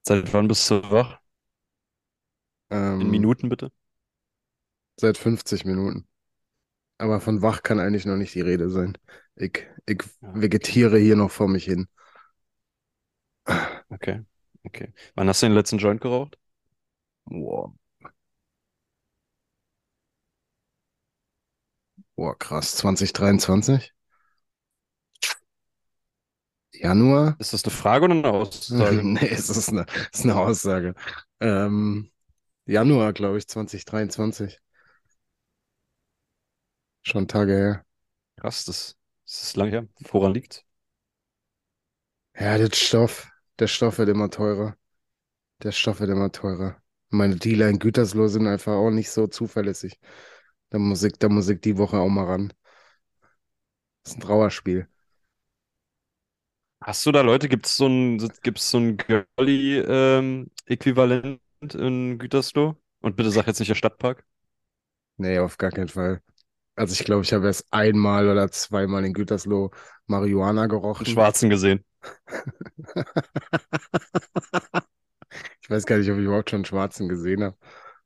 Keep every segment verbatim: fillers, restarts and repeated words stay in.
Seit wann bist du wach? In Ähm, Minuten bitte? Seit fünfzig Minuten. Aber von wach kann eigentlich noch nicht die Rede sein. Ich, ich Ja, okay, vegetiere hier noch vor mich hin. okay, okay. Wann hast du den letzten Joint geraucht? Boah, boah, krass. zwanzig dreiundzwanzig? Januar? Ist das eine Frage oder eine Aussage? Nee, es ist eine, es ist eine Aussage. Ähm, Januar, glaube ich, zwanzig dreiundzwanzig. Schon Tage her. Krass, das, das ist lang her. Woran liegt's? Ja, der Stoff. Der Stoff wird immer teurer. Der Stoff wird immer teurer. Meine Dealer in Gütersloh sind einfach auch nicht so zuverlässig. Da muss ich, da muss ich die Woche auch mal ran. Das ist ein Trauerspiel. Hast du da Leute, gibt es so ein, gibt's so ein Girlie-Äquivalent in Gütersloh? Und bitte sag jetzt nicht der Stadtpark. Nee, auf gar keinen Fall. Also ich glaube, ich habe erst einmal oder zweimal in Gütersloh Marihuana Einen gerochen. Schwarzen gesehen. Ich weiß gar nicht, ob ich überhaupt schon einen Schwarzen gesehen habe.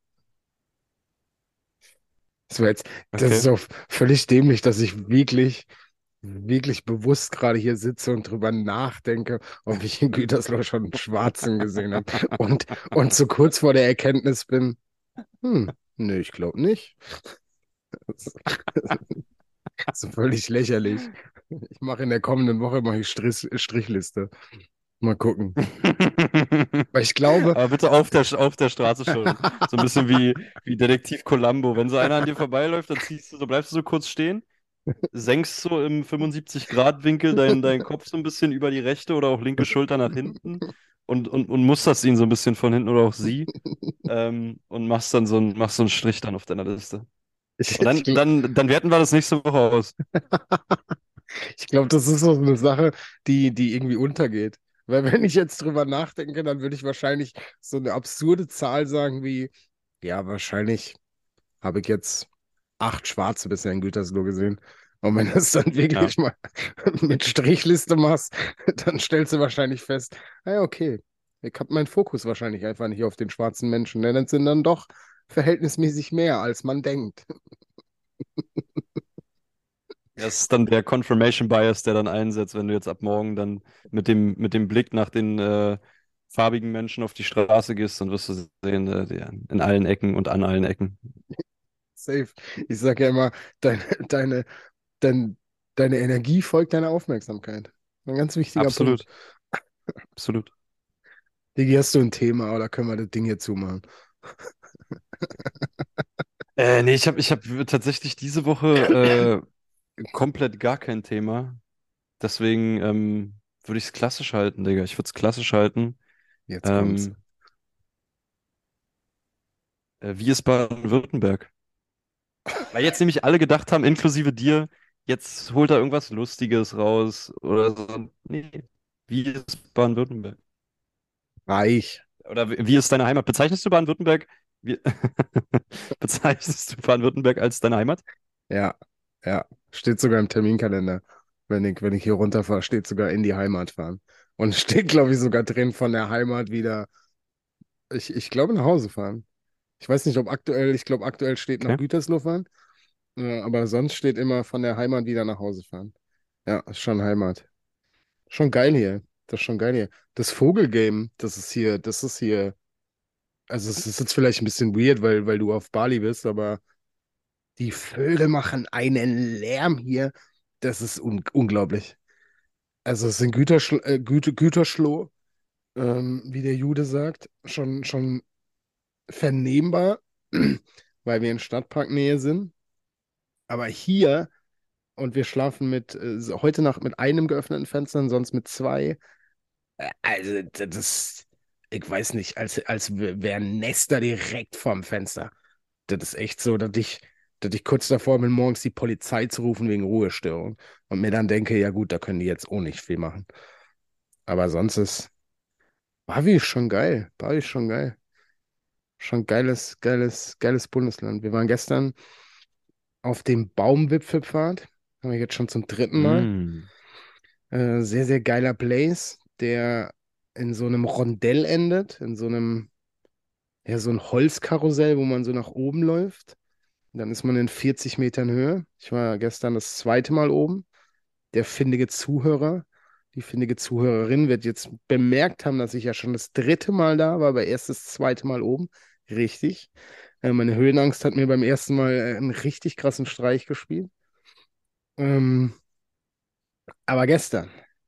Das war jetzt, das ist Okay. auch völlig dämlich, dass ich wirklich, wirklich bewusst gerade hier sitze und drüber nachdenke, ob ich in Gütersloh schon einen Schwarzen gesehen habe. Und, und so kurz vor der Erkenntnis bin, hm, nee, ich glaube nicht. Das ist völlig lächerlich. Ich mache in der kommenden Woche mache ich Strich, Strichliste. Mal gucken. Weil ich glaube, Aber bitte auf der, auf der Straße schon. So ein bisschen wie, wie Detektiv Columbo. Wenn so einer an dir vorbeiläuft, dann ziehst du so, bleibst du so kurz stehen, senkst so im fünfundsiebzig-Grad-Winkel deinen, deinen Kopf so ein bisschen über die rechte oder auch linke Schulter nach hinten und, und, und musterst ihn so ein bisschen von hinten oder auch sie, ähm, und machst dann so, ein, machst so einen Strich dann auf deiner Liste. ich, Und ich, dann, gl- dann, dann werten wir das nächste Woche aus. ich glaube, das ist so eine Sache, die, die irgendwie untergeht. Weil wenn ich jetzt drüber nachdenke, dann würde ich wahrscheinlich so eine absurde Zahl sagen wie, ja, wahrscheinlich habe ich jetzt acht Schwarze bisher in Gütersloh gesehen. Und wenn du es dann Ja, wirklich mal mit Strichliste machst, dann stellst du wahrscheinlich fest, ah ja, okay, ich habe meinen Fokus wahrscheinlich einfach nicht auf den schwarzen Menschen, denn es sind dann doch verhältnismäßig mehr, als man denkt. das ist dann der Confirmation Bias, der dann einsetzt, wenn du jetzt ab morgen dann mit dem, mit dem Blick nach den äh, farbigen Menschen auf die Straße gehst, dann wirst du sehen, äh, die, in allen Ecken und an allen Ecken. Safe. Ich sage ja immer, deine, deine, dein, deine Energie folgt deiner Aufmerksamkeit. Ein ganz wichtiger Punkt. Absolut, absolut. Digi, hast du ein Thema oder können wir das Ding hier zumachen? Äh, nee, ich habe ich hab tatsächlich diese Woche äh, komplett gar kein Thema. Deswegen ähm, würde ich es klassisch halten, Digga. Ich würde es klassisch halten. Jetzt kommt's. Ähm, äh, wie ist Baden-Württemberg? Weil jetzt nämlich alle gedacht haben, inklusive dir, jetzt holt er irgendwas Lustiges raus oder so. Nee. Wie ist Baden-Württemberg? Reich. Oder wie wie ist deine Heimat? Bezeichnest du Baden-Württemberg? Wie... Bezeichnest du Baden-Württemberg als deine Heimat? Ja, ja. Steht sogar im Terminkalender. Wenn ich, wenn ich hier runterfahre, steht sogar in die Heimat fahren. Und steht, glaube ich, sogar drin von der Heimat wieder, ich, ich glaube, nach Hause fahren. Ich weiß nicht, ob aktuell, ich glaube, aktuell steht noch Okay. Gütersloh fahren, äh, aber sonst steht immer von der Heimat wieder nach Hause fahren. Ja, ist schon Heimat. Schon geil hier. Das ist schon geil hier. Das Vogelgame, das ist hier, das ist hier, also es ist jetzt vielleicht ein bisschen weird, weil, weil du auf Bali bist, aber die Vögel machen einen Lärm hier. Das ist un unglaublich. Also es ist in Güterschl äh, Güte Güterschloh, ähm, wie der Jude sagt, schon, schon vernehmbar, weil wir in Stadtparknähe sind. Aber hier, und wir schlafen mit, äh, heute Nacht mit einem geöffneten Fenster und sonst mit zwei. Äh, Also, das, ich weiß nicht, als, als wären Nester direkt vorm Fenster. Das ist echt so, dass ich, dass ich kurz davor bin, morgens die Polizei zu rufen wegen Ruhestörung. Und mir dann denke, ja gut, da können die jetzt auch nicht viel machen. Aber sonst ist Bali ist schon geil. Bali ist schon geil. Schon geiles, geiles, geiles Bundesland. Wir waren gestern auf dem Baumwipfelpfad. Haben wir jetzt schon zum dritten Mal. Mm. Äh, sehr, sehr geiler Place. Der in so einem Rondell endet, in so einem, ja, so ein Holzkarussell, wo man so nach oben läuft. Dann ist man in vierzig Metern Höhe. Ich war gestern das zweite Mal oben. Der findige Zuhörer, die findige Zuhörerin wird jetzt bemerkt haben, dass ich ja schon das dritte Mal da war, aber erst das zweite Mal oben. Richtig. Äh, meine Höhenangst hat mir beim ersten Mal äh, einen richtig krassen Streich gespielt. Ähm, aber gestern,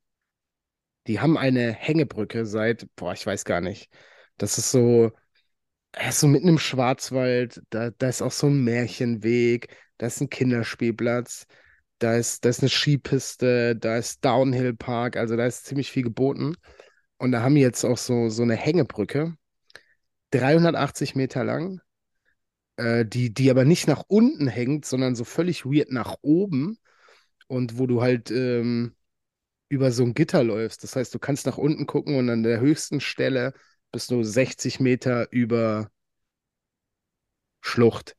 die haben eine Hängebrücke seit, boah, ich weiß gar nicht. Das ist so, er ist so mitten im Schwarzwald, da, da ist auch so ein Märchenweg, da ist ein Kinderspielplatz, da ist, da ist eine Skipiste, da ist Downhill Park, also da ist ziemlich viel geboten. Und da haben die jetzt auch so, so eine Hängebrücke, dreihundertachtzig Meter lang, äh, die, die aber nicht nach unten hängt, sondern so völlig weird nach oben und wo du halt ähm, über so ein Gitter läufst. Das heißt, du kannst nach unten gucken und an der höchsten Stelle bist du sechzig Meter über Schlucht.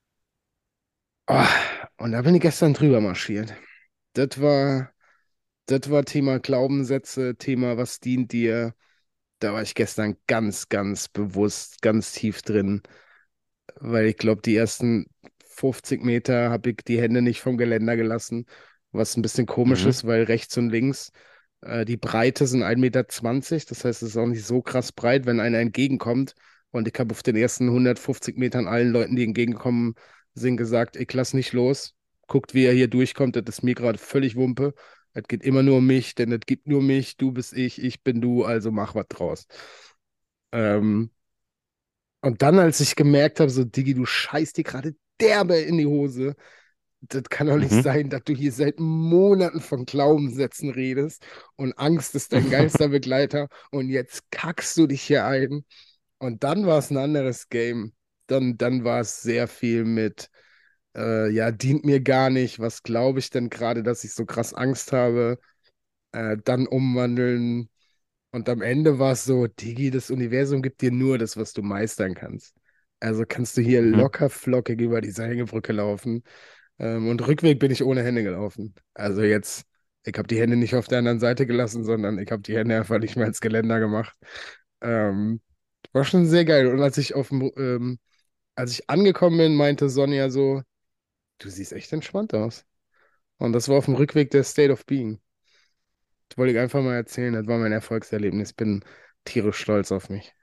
Oh, und da bin ich gestern drüber marschiert. Das war, das war Thema Glaubenssätze, Thema, was dient dir? Da war ich gestern ganz, ganz bewusst, ganz tief drin, weil ich glaube, die ersten fünfzig Meter habe ich die Hände nicht vom Geländer gelassen, was ein bisschen komisch Mhm. ist, weil rechts und links äh, die Breite sind ein Meter zwanzig, das heißt, es ist auch nicht so krass breit, wenn einer entgegenkommt. Und ich habe auf den ersten hundertfünfzig Metern allen Leuten, die entgegenkommen sind, gesagt, ich lass nicht los. Guckt, wie er hier durchkommt, das ist mir gerade völlig Wumpe. Es geht immer nur um mich, denn es gibt nur mich, du bist ich, ich bin du, also mach was draus. Ähm, und dann, als ich gemerkt habe, so, Diggi, du scheißt dir gerade derbe in die Hose. Das kann doch nicht Mhm. sein, dass du hier seit Monaten von Glaubenssätzen redest und Angst ist dein geilster Begleiter und jetzt kackst du dich hier ein. Und dann war es ein anderes Game. Dann, dann war es sehr viel mit, äh, ja, dient mir gar nicht. Was glaube ich denn gerade, dass ich so krass Angst habe? Äh, dann umwandeln. Und am Ende war es so, Digi, das Universum gibt dir nur das, was du meistern kannst. Also kannst du hier Mhm. locker flockig über diese Hängebrücke laufen. Ähm, und Rückweg bin ich ohne Hände gelaufen. Also jetzt, ich habe die Hände nicht auf der anderen Seite gelassen, sondern ich habe die Hände einfach nicht mehr ins Geländer gemacht. Ähm, war schon sehr geil. Und als ich auf dem, ähm, als ich angekommen bin, meinte Sonja so, du siehst echt entspannt aus. Und das war auf dem Rückweg der State of Being. Das wollte ich einfach mal erzählen. Das war mein Erfolgserlebnis. Bin tierisch stolz auf mich.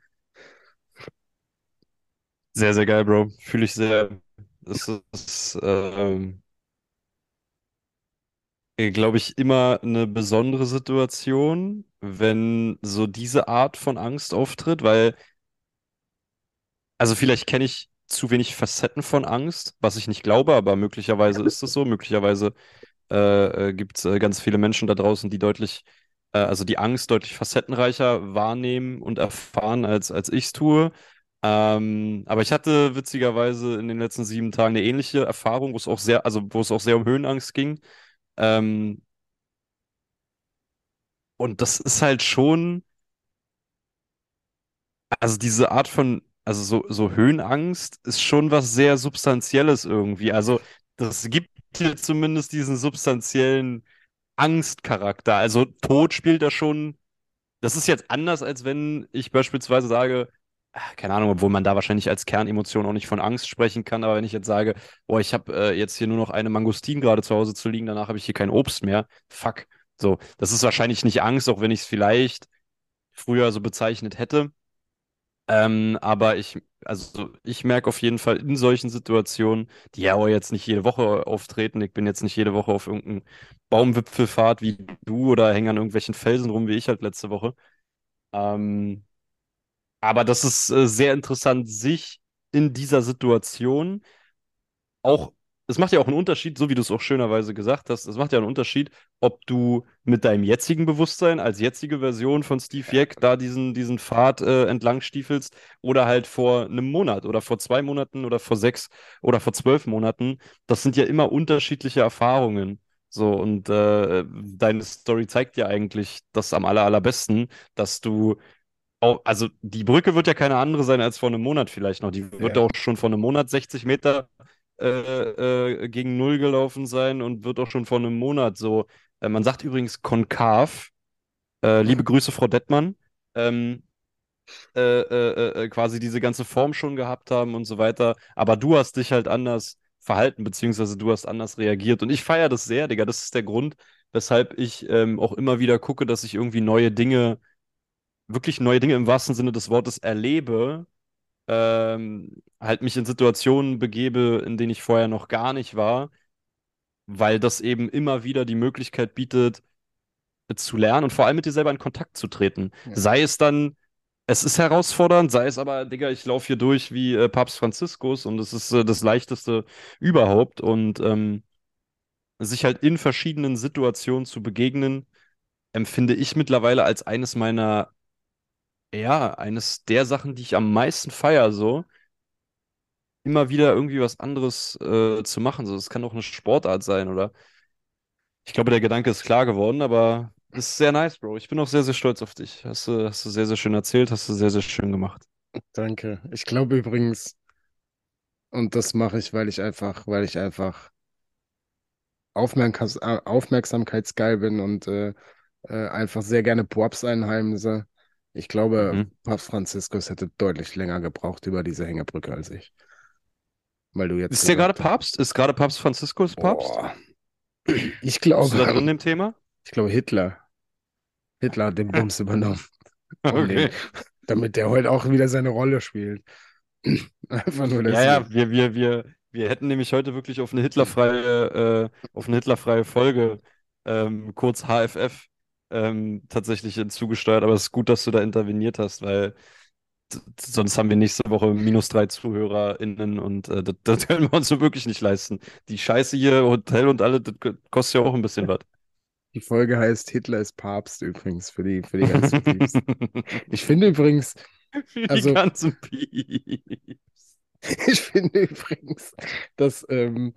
Sehr, sehr geil, Bro. Fühle ich sehr. Das ist, ähm, glaube ich, immer eine besondere Situation, wenn so diese Art von Angst auftritt, weil, also vielleicht kenne ich zu wenig Facetten von Angst, was ich nicht glaube, aber möglicherweise ist es so. Möglicherweise äh, äh, gibt es äh, ganz viele Menschen da draußen, die deutlich, äh, also die Angst deutlich facettenreicher wahrnehmen und erfahren, als, als ich es tue. Ähm, aber ich hatte witzigerweise in den letzten sieben Tagen eine ähnliche Erfahrung, wo es auch sehr, also wo es auch sehr um Höhenangst ging. Ähm, und das ist halt schon, also diese Art von, also so, so Höhenangst ist schon was sehr Substanzielles irgendwie. Also das gibt dir zumindest diesen substanziellen Angstcharakter. Also Tod spielt da schon. Das ist jetzt anders, als wenn ich beispielsweise sage, ah, keine Ahnung, obwohl man da wahrscheinlich als Kernemotion auch nicht von Angst sprechen kann, aber wenn ich jetzt sage, boah, ich habe äh, jetzt hier nur noch eine Mangostin gerade zu Hause zu liegen, danach habe ich hier kein Obst mehr. Fuck. So, das ist wahrscheinlich nicht Angst, auch wenn ich es vielleicht früher so bezeichnet hätte. Ähm, aber ich, also ich merke auf jeden Fall in solchen Situationen, die ja auch jetzt nicht jede Woche auftreten, ich bin jetzt nicht jede Woche auf irgendeinem Baumwipfelfahrt wie du oder hänge an irgendwelchen Felsen rum wie ich halt letzte Woche. Ähm, aber das ist äh, sehr interessant, sich in dieser Situation auch, es macht ja auch einen Unterschied, so wie du es auch schönerweise gesagt hast, es macht ja einen Unterschied, ob du mit deinem jetzigen Bewusstsein als jetzige Version von Steve Jack da diesen, diesen Pfad äh, entlang stiefelst oder halt vor einem Monat oder vor zwei Monaten oder vor sechs oder vor zwölf Monaten. Das sind ja immer unterschiedliche Erfahrungen. So, und äh, deine Story zeigt ja eigentlich das am aller, allerbesten, dass du auch, also die Brücke wird ja keine andere sein als vor einem Monat vielleicht noch. Die wird Ja. auch schon vor einem Monat sechzig Meter äh, äh, gegen Null gelaufen sein und wird auch schon vor einem Monat so. Äh, man sagt übrigens konkav. Äh, liebe Grüße, Frau Dettmann. ähm, äh, äh, äh, quasi diese ganze Form schon gehabt haben und so weiter. Aber du hast dich halt anders verhalten, beziehungsweise du hast anders reagiert. Und ich feiere das sehr, Digga. Das ist der Grund, weshalb ich ähm, auch immer wieder gucke, dass ich irgendwie neue Dinge, wirklich neue Dinge im wahrsten Sinne des Wortes erlebe, ähm, halt mich in Situationen begebe, in denen ich vorher noch gar nicht war, weil das eben immer wieder die Möglichkeit bietet, zu lernen und vor allem mit dir selber in Kontakt zu treten. Ja. Sei es dann, es ist herausfordernd, sei es aber, Digga, ich laufe hier durch wie äh, Papst Franziskus und es ist äh, das Leichteste überhaupt und ähm, sich halt in verschiedenen Situationen zu begegnen, empfinde ich mittlerweile als eines meiner, ja, eines der Sachen, die ich am meisten feiere, so. Immer wieder irgendwie was anderes äh, zu machen. So, es kann auch eine Sportart sein, oder? Ich glaube, der Gedanke ist klar geworden, aber ist sehr nice, Bro. Ich bin auch sehr, sehr stolz auf dich. Hast du, hast du sehr, sehr schön erzählt, hast du sehr, sehr schön gemacht. Danke. Ich glaube übrigens, und das mache ich, weil ich einfach, weil ich einfach Aufmerksam, äh, aufmerksamkeitsgeil bin und äh, äh, einfach sehr gerne Props einheimse. Ich glaube, Mhm. Papst Franziskus hätte deutlich länger gebraucht über diese Hängebrücke als ich. Weil du jetzt Ist der gerade gesagt hast, Papst? Ist gerade Papst Franziskus Papst? boah, ich Bist du glaube, da drin im Thema? ich glaube, Hitler, Hitler hat den Bums übernommen, um den, Okay. damit der heute auch wieder seine Rolle spielt. Einfach nur Ja, ja, deswegen. wir, wir, wir, wir hätten nämlich heute wirklich auf eine hitlerfreie, äh, auf eine hitlerfreie Folge, ähm, kurz H F F, ähm, tatsächlich hinzugesteuert, aber es ist gut, dass du da interveniert hast, weil t- sonst haben wir nächste Woche minus drei ZuhörerInnen und äh, das, das können wir uns so wirklich nicht leisten. Die Scheiße hier, Hotel und alle, das kostet ja auch ein bisschen was. Die Folge heißt Hitler ist Papst übrigens für die, für die ganzen Pieps. Ich finde übrigens, Für die also ganzen Pieps. ich finde übrigens, dass, ähm,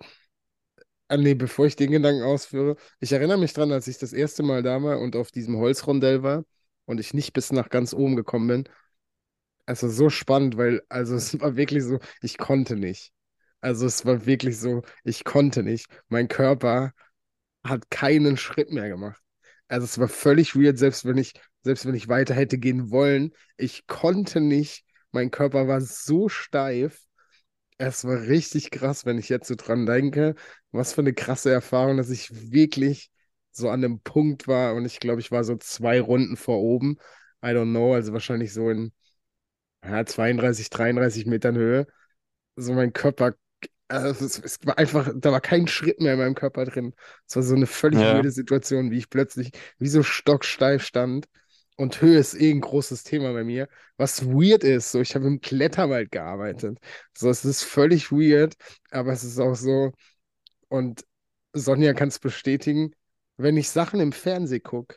ah nee, bevor ich den Gedanken ausführe, ich erinnere mich dran, als ich das erste Mal da war und auf diesem Holzrondell war und ich nicht bis nach ganz oben gekommen bin. Also so spannend, weil, also es war wirklich so, ich konnte nicht. Also es war wirklich so, ich konnte nicht. Mein Körper hat keinen Schritt mehr gemacht. Also es war völlig weird, selbst wenn ich, selbst wenn ich weiter hätte gehen wollen, ich konnte nicht. Mein Körper war so steif. Es war richtig krass, wenn ich jetzt so dran denke, was für eine krasse Erfahrung, dass ich wirklich so an dem Punkt war und ich glaube, ich war so zwei Runden vor oben. I don't know, also wahrscheinlich so in ja, zweiunddreißig, dreiunddreißig Metern Höhe. So mein Körper, also es, es war einfach, da war kein Schritt mehr in meinem Körper drin. Es war so eine völlig Ja, weirde Situation, wie ich plötzlich wie so stocksteif stand. Und Höhe ist eh ein großes Thema bei mir. Was weird ist, so ich habe im Kletterwald gearbeitet. So, es ist völlig weird, aber es ist auch so, und Sonja kann es bestätigen, wenn ich Sachen im Fernsehen gucke,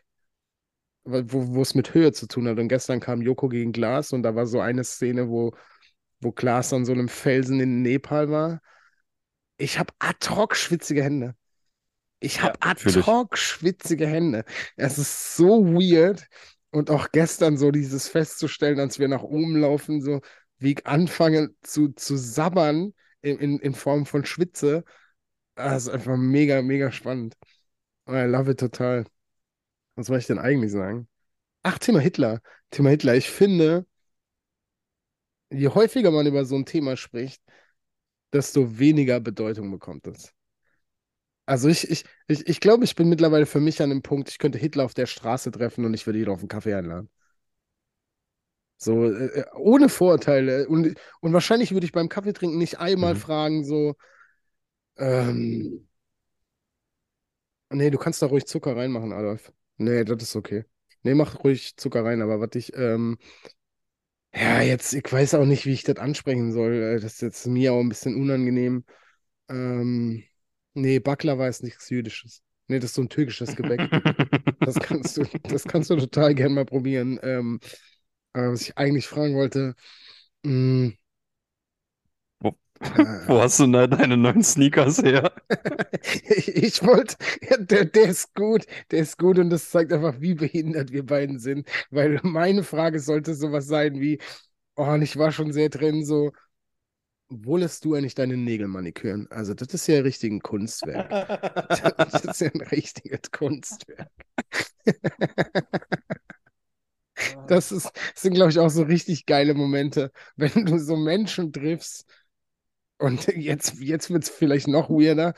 wo, wo es mit Höhe zu tun hat. Und gestern kam Joko gegen Glas und da war so eine Szene, wo, wo Glas an so einem Felsen in Nepal war. Ich habe ad hoc schwitzige Hände. Ich ja, habe ad fühle ich. hoc schwitzige Hände. Es ist so weird. Und auch gestern so dieses festzustellen, als wir nach oben laufen, so wie ich anfange zu, zu sabbern in, in, in Form von Schwitze. Das ist einfach mega, mega spannend. I love it total. Was soll ich denn eigentlich sagen? Ach, Thema Hitler. Thema Hitler. Ich finde, je häufiger man über so ein Thema spricht, desto weniger Bedeutung bekommt es. Also ich, ich, ich, ich glaube, ich bin mittlerweile für mich an dem Punkt, ich könnte Hitler auf der Straße treffen und ich würde ihn auf einen Kaffee einladen. So, äh, äh, ohne Vorurteile. Und, und wahrscheinlich würde ich beim Kaffeetrinken nicht einmal Mhm. fragen, so, ähm, nee, du kannst da ruhig Zucker reinmachen, Adolf. Nee, das ist okay. Nee, mach ruhig Zucker rein, aber was ich, ähm, ja, jetzt, ich weiß auch nicht, wie ich das ansprechen soll. Äh, Das ist jetzt mir auch ein bisschen unangenehm. Ähm, nee, Baklava ist nichts Jüdisches. Nee, das ist so ein türkisches Gebäck. Das kannst du, das kannst du total gern mal probieren. Ähm, aber was ich eigentlich fragen wollte, mh, Wo, wo äh, hast du denn da deine neuen Sneakers her? ich, ich wollte, ja, der, der ist gut, der ist gut und das zeigt einfach, wie behindert wir beiden sind, weil meine Frage sollte sowas sein wie, oh, und ich war schon sehr drin, so, wo lässt du eigentlich deine Nägel maniküren? Also, das ist ja richtig ein Kunstwerk. Das ist ja ein richtiges Kunstwerk. Das ist, das sind, glaube ich, auch so richtig geile Momente, wenn du so Menschen triffst. Und jetzt, jetzt wird es vielleicht noch weirder,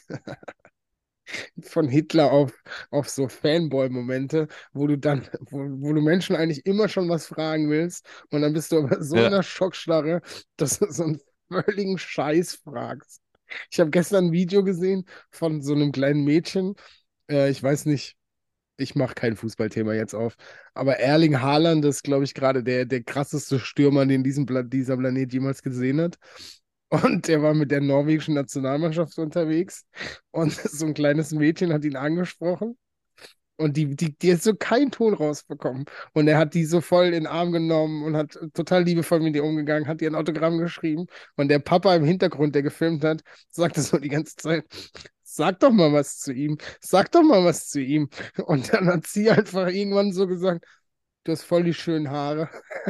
von Hitler auf, auf so Fanboy-Momente, wo du dann, wo, wo du Menschen eigentlich immer schon was fragen willst und dann bist du aber so in Ja, der Schockstarre, dass du so einen völligen Scheiß fragst. Ich habe gestern ein Video gesehen von so einem kleinen Mädchen, äh, ich weiß nicht, ich mache kein Fußballthema jetzt auf, aber Erling Haaland ist, glaube ich, gerade der, der krasseste Stürmer, den diesen Pla dieser Planet jemals gesehen hat. Und der war mit der norwegischen Nationalmannschaft unterwegs. Und so ein kleines Mädchen hat ihn angesprochen. Und die, die, die hat so keinen Ton rausbekommen. Und er hat die so voll in den Arm genommen und hat total liebevoll mit ihr umgegangen, hat ihr ein Autogramm geschrieben. Und der Papa im Hintergrund, der gefilmt hat, sagte so die ganze Zeit, sag doch mal was zu ihm, sag doch mal was zu ihm. Und dann hat sie einfach irgendwann so gesagt, du hast voll die schönen Haare.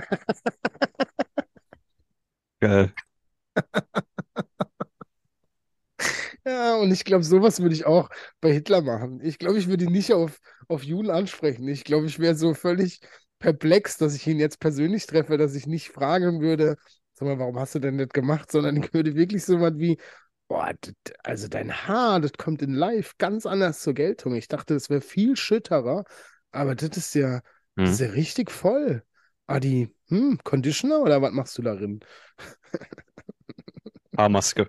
geil. Ja, und ich glaube, sowas würde ich auch bei Hitler machen. Ich glaube, ich würde ihn nicht auf, auf Juden ansprechen. Ich glaube, ich wäre so völlig perplex, dass ich ihn jetzt persönlich treffe, dass ich nicht fragen würde, sag mal, warum hast du denn das gemacht, sondern ich würde wirklich so was wie, boah, das, also dein Haar, das kommt in Live ganz anders zur Geltung. Ich dachte, das wäre viel schütterer, aber das ist ja, das ist Mhm. ja richtig voll. Adi, hm, Conditioner oder was machst du darin? Haarmaske.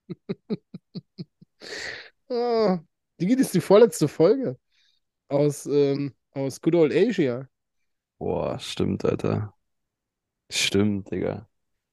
Ah, die ist die vorletzte Folge aus, ähm, aus Good Old Asia. Boah, stimmt, Alter. Stimmt, Digga.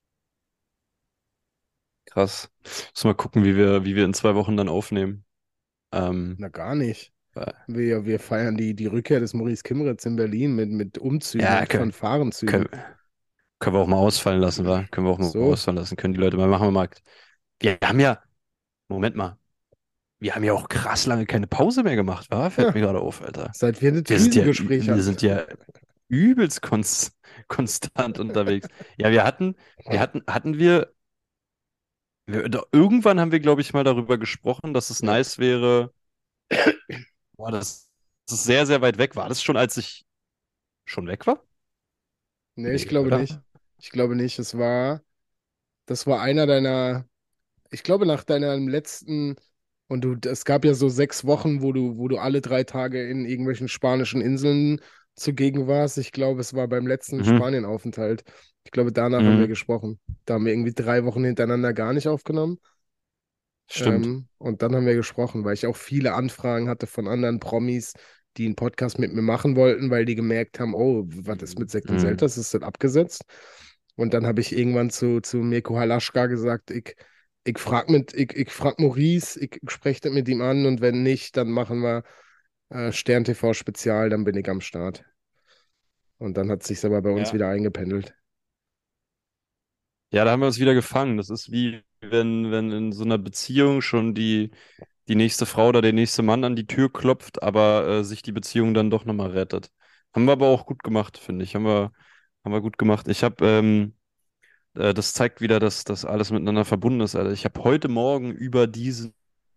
Krass. Muss mal gucken, wie wir, wie wir in zwei Wochen dann aufnehmen. Ähm, Na, gar nicht. weil- Wir, wir feiern die, die Rückkehr des Maurice Kimritz in Berlin mit, mit Umzügen ja, und können, Fanfarenzügen. können, können wir auch mal ausfallen lassen, wa? Können wir auch mal So, ausfallen lassen. Können die Leute mal machen wir mal. Wir haben ja, Moment mal, wir haben ja auch krass lange keine Pause mehr gemacht, wa? Fällt ja, mir gerade auf, Alter. seit wir das Wir sind ja, ü- Krisengespräch wir hatten. sind ja übelst konst, konstant unterwegs. Ja, wir hatten, wir hatten, hatten wir, wir da, irgendwann haben wir, glaube ich, mal darüber gesprochen, dass es nice wäre. Boah, das, das ist sehr, sehr weit weg. War das schon, als ich schon weg war? Nee, ich Nee, glaube nicht. oder? Ich glaube nicht. Es war, das war einer deiner, ich glaube, nach deinem letzten, und du, es gab ja so sechs Wochen, wo du, wo du alle drei Tage in irgendwelchen spanischen Inseln zugegen warst. Ich glaube, es war beim letzten Mhm. Spanienaufenthalt. Ich glaube, danach haben wir Mhm. gesprochen. Da haben wir irgendwie drei Wochen hintereinander gar nicht aufgenommen. Stimmt. Ähm, und dann haben wir gesprochen, weil ich auch viele Anfragen hatte von anderen Promis, die einen Podcast mit mir machen wollten, weil die gemerkt haben, oh, was ist mit Sekt und Mhm. Selters? Ist das abgesetzt? Und dann habe ich irgendwann zu, zu Mirko Halaschka gesagt, ich, ich frag mit, ich, ich frag Maurice, ich spreche das mit ihm an und wenn nicht, dann machen wir äh, Stern T V Spezial, dann bin ich am Start. Und dann hat sich's aber bei uns Ja. wieder eingependelt. Ja, da haben wir uns wieder gefangen. Das ist wie wenn, wenn in so einer Beziehung schon die, die nächste Frau oder der nächste Mann an die Tür klopft, aber äh, sich die Beziehung dann doch nochmal rettet. Haben wir aber auch gut gemacht, finde ich. Haben wir, haben wir gut gemacht. Ich habe, ähm, äh, das zeigt wieder, dass das alles miteinander verbunden ist, Alter. Ich habe heute Morgen über diese,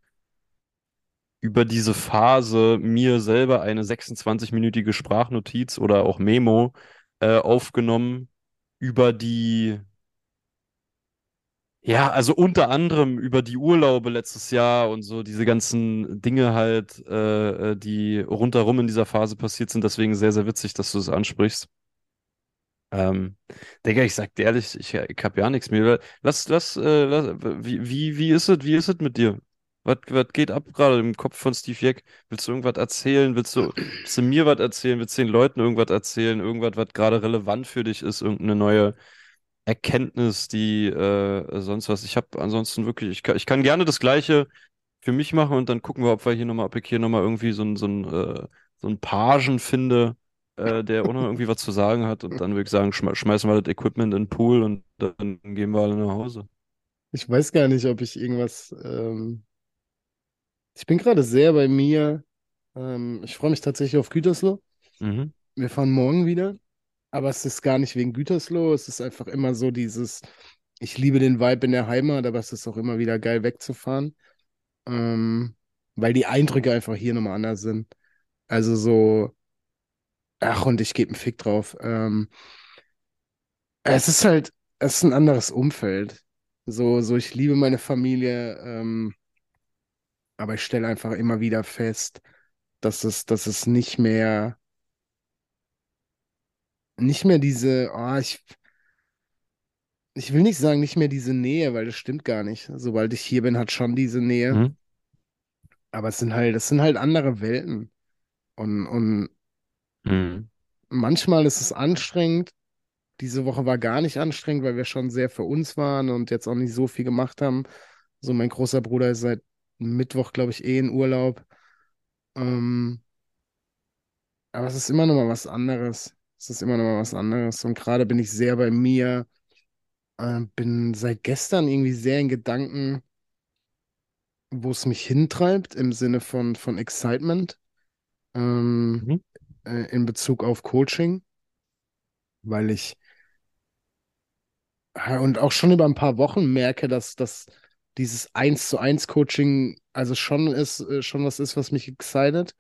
über diese Phase mir selber eine sechsundzwanzig-minütige Sprachnotiz oder auch Memo äh, aufgenommen über die. Ja, also unter anderem über die Urlaube letztes Jahr und so diese ganzen Dinge halt, äh, äh, die rundherum in dieser Phase passiert sind. Deswegen sehr, sehr witzig, dass du es ansprichst. Ähm, Digga, ich sag dir ehrlich, ich, ich hab ja nichts mehr. Lass, lass, äh, lass, wie, wie, wie ist es, wie ist es mit dir? Was, was geht ab gerade im Kopf von Steve Jeck? Willst du irgendwas erzählen? Willst du, willst du mir was erzählen? Willst du den Leuten irgendwas erzählen? Irgendwas, was gerade relevant für dich ist? Irgendeine neue Erkenntnis, die äh, sonst was. Ich habe ansonsten wirklich, ich kann, ich kann gerne das Gleiche für mich machen und dann gucken wir, ob wir hier nochmal, ob ich hier nochmal irgendwie so ein, so ein, äh, so ein Pagen finde, äh, der auch noch irgendwie was zu sagen hat. Und dann würde ich sagen, schme schmeißen wir das Equipment in den Pool und dann gehen wir alle nach Hause. Ich weiß gar nicht, ob ich irgendwas. Ähm, ich bin gerade sehr bei mir. Ähm, ich freue mich tatsächlich auf Gütersloh. Mhm. Wir fahren morgen wieder, aber es ist gar nicht wegen Gütersloh. Es ist einfach immer so dieses, ich liebe den Vibe in der Heimat, aber es ist auch immer wieder geil wegzufahren, ähm, weil die Eindrücke einfach hier nochmal anders sind. Also so, Ach, und ich gebe einen Fick drauf. Ähm, es ist halt, es ist ein anderes Umfeld. So, so, ich liebe meine Familie, ähm, aber ich stelle einfach immer wieder fest, dass es, dass es nicht mehr, nicht mehr diese, oh, ich, ich will nicht sagen, nicht mehr diese Nähe, weil das stimmt gar nicht. Sobald ich hier bin, hat schon diese Nähe. Mhm. Aber es sind halt, es sind halt andere Welten. Und, und Mhm. manchmal ist es anstrengend. Diese Woche war gar nicht anstrengend, weil wir schon sehr für uns waren und jetzt auch nicht so viel gemacht haben. So, mein großer Bruder ist seit Mittwoch, glaube ich, eh in Urlaub. Ähm, aber es ist immer noch mal was anderes. Es ist immer noch mal was anderes. Und gerade bin ich sehr bei mir. Äh, bin seit gestern irgendwie sehr in Gedanken, wo es mich hintreibt, im Sinne von, von Excitement, ähm, Mhm. äh, in Bezug auf Coaching, weil ich ja, und auch schon über ein paar Wochen merke, dass, dass dieses eins zu eins Coaching also schon ist, äh, schon was ist, was mich excited.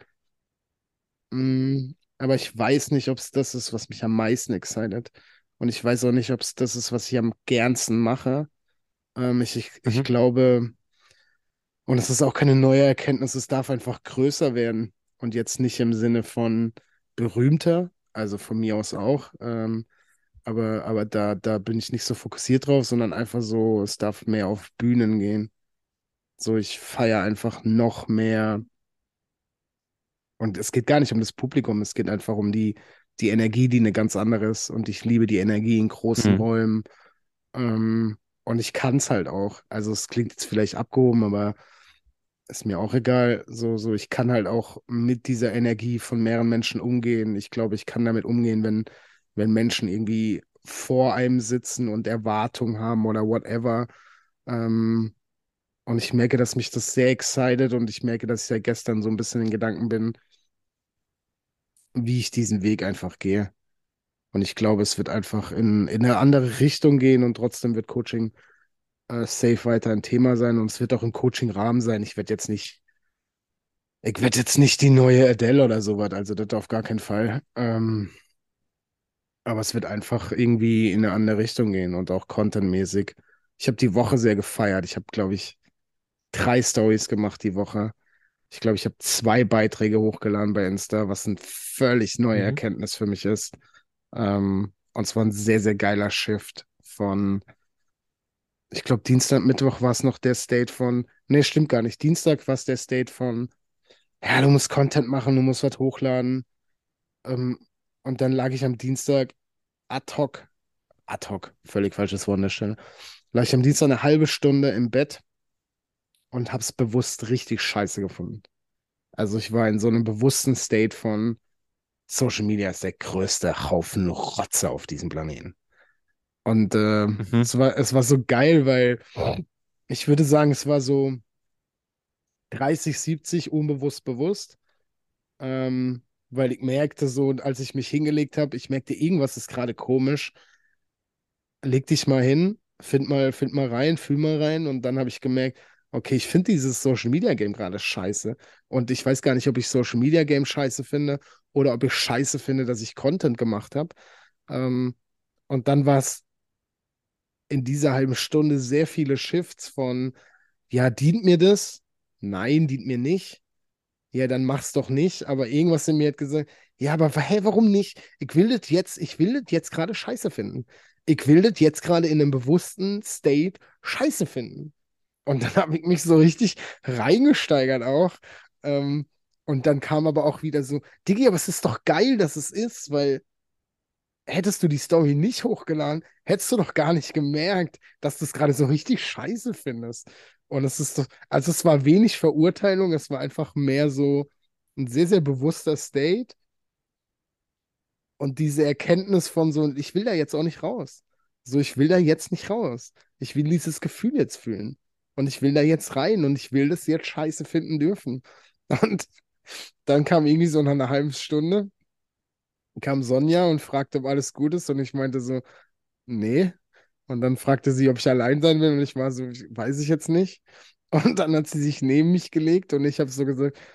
Mm, aber ich weiß nicht, ob es das ist, was mich am meisten excited. Und ich weiß auch nicht, ob es das ist, was ich am gernsten mache. Ähm, ich, ich, ich Mhm. glaube, und es ist auch keine neue Erkenntnis, es darf einfach größer werden. Und jetzt nicht im Sinne von berühmter, also von mir aus auch. Ähm, aber, aber da, da bin ich nicht so fokussiert drauf, sondern einfach so, es darf mehr auf Bühnen gehen. So, ich feiere einfach noch mehr. Und es geht gar nicht um das Publikum, es geht einfach um die, die Energie, die eine ganz andere ist. Und ich liebe die Energie in großen Mhm. Räumen. Ähm, und ich kann es halt auch. Also es klingt jetzt vielleicht abgehoben, aber ist mir auch egal. So, so, ich kann halt auch mit dieser Energie von mehreren Menschen umgehen. Ich glaube, ich kann damit umgehen, wenn, wenn Menschen irgendwie vor einem sitzen und Erwartungen haben oder whatever. Ähm, und ich merke, dass mich das sehr excited und ich merke, dass ich ja gestern so ein bisschen in Gedanken bin, wie ich diesen Weg einfach gehe. Und ich glaube, es wird einfach in, in eine andere Richtung gehen und trotzdem wird Coaching äh, safe weiter ein Thema sein und es wird auch im Coaching-Rahmen sein. Ich werde jetzt nicht Ich werde jetzt nicht die neue Adele oder sowas, also das auf gar keinen Fall. Ähm, aber es wird einfach irgendwie in eine andere Richtung gehen und auch contentmäßig. Ich habe die Woche sehr gefeiert. Ich habe, glaube ich, drei Stories gemacht die Woche. Ich glaube, ich habe zwei Beiträge hochgeladen bei Insta, was eine völlig neue Mhm. Erkenntnis für mich ist. Ähm, und es war ein sehr, sehr geiler Shift von, ich glaube, Dienstag, Mittwoch war es noch der State von, nee, stimmt gar nicht. Dienstag war es der State von, ja, du musst Content machen, du musst was hochladen. Ähm, und dann lag ich am Dienstag ad hoc, ad hoc, völlig falsches Wort an der Stelle, lag ich am Dienstag eine halbe Stunde im Bett und hab's bewusst richtig scheiße gefunden. Also ich war in so einem bewussten State von Social Media ist der größte Haufen Rotze auf diesem Planeten. Und äh, Mhm. es war, es war so geil, weil ich würde sagen, es war so dreißig, siebzig unbewusst bewusst. Ähm, weil ich merkte so, als ich mich hingelegt habe, ich merkte, irgendwas ist gerade komisch. Leg dich mal hin, find mal, find mal rein, fühl mal rein und dann habe ich gemerkt, okay, ich finde dieses Social Media Game gerade scheiße und ich weiß gar nicht, ob ich Social Media Game scheiße finde oder ob ich scheiße finde, dass ich Content gemacht habe. Ähm, und dann war es in dieser halben Stunde sehr viele Shifts von, ja, dient mir das? Nein, dient mir nicht. Ja, dann mach's doch nicht. Aber irgendwas in mir hat gesagt, ja, aber hä, warum nicht? Ich will das jetzt, ich will das jetzt gerade scheiße finden. Ich will das jetzt gerade in einem bewussten State scheiße finden. Und dann habe ich mich so richtig reingesteigert auch. Ähm, und dann kam aber auch wieder so, Diggi, aber es ist doch geil, dass es ist, weil hättest du die Story nicht hochgeladen, hättest du doch gar nicht gemerkt, dass du es gerade so richtig scheiße findest. Und es ist doch, also es war wenig Verurteilung, es war einfach mehr so ein sehr, sehr bewusster State und diese Erkenntnis von so, ich will da jetzt auch nicht raus. So, ich will da jetzt nicht raus. Ich will dieses Gefühl jetzt fühlen. Und ich will da jetzt rein und ich will das jetzt scheiße finden dürfen. Und dann kam irgendwie so nach einer halben Stunde, kam Sonja und fragte, ob alles gut ist. Und ich meinte so, nee. Und dann fragte sie, ob ich allein sein will. Und ich war so, weiß ich jetzt nicht. Und dann hat sie sich neben mich gelegt und ich habe so gesagt,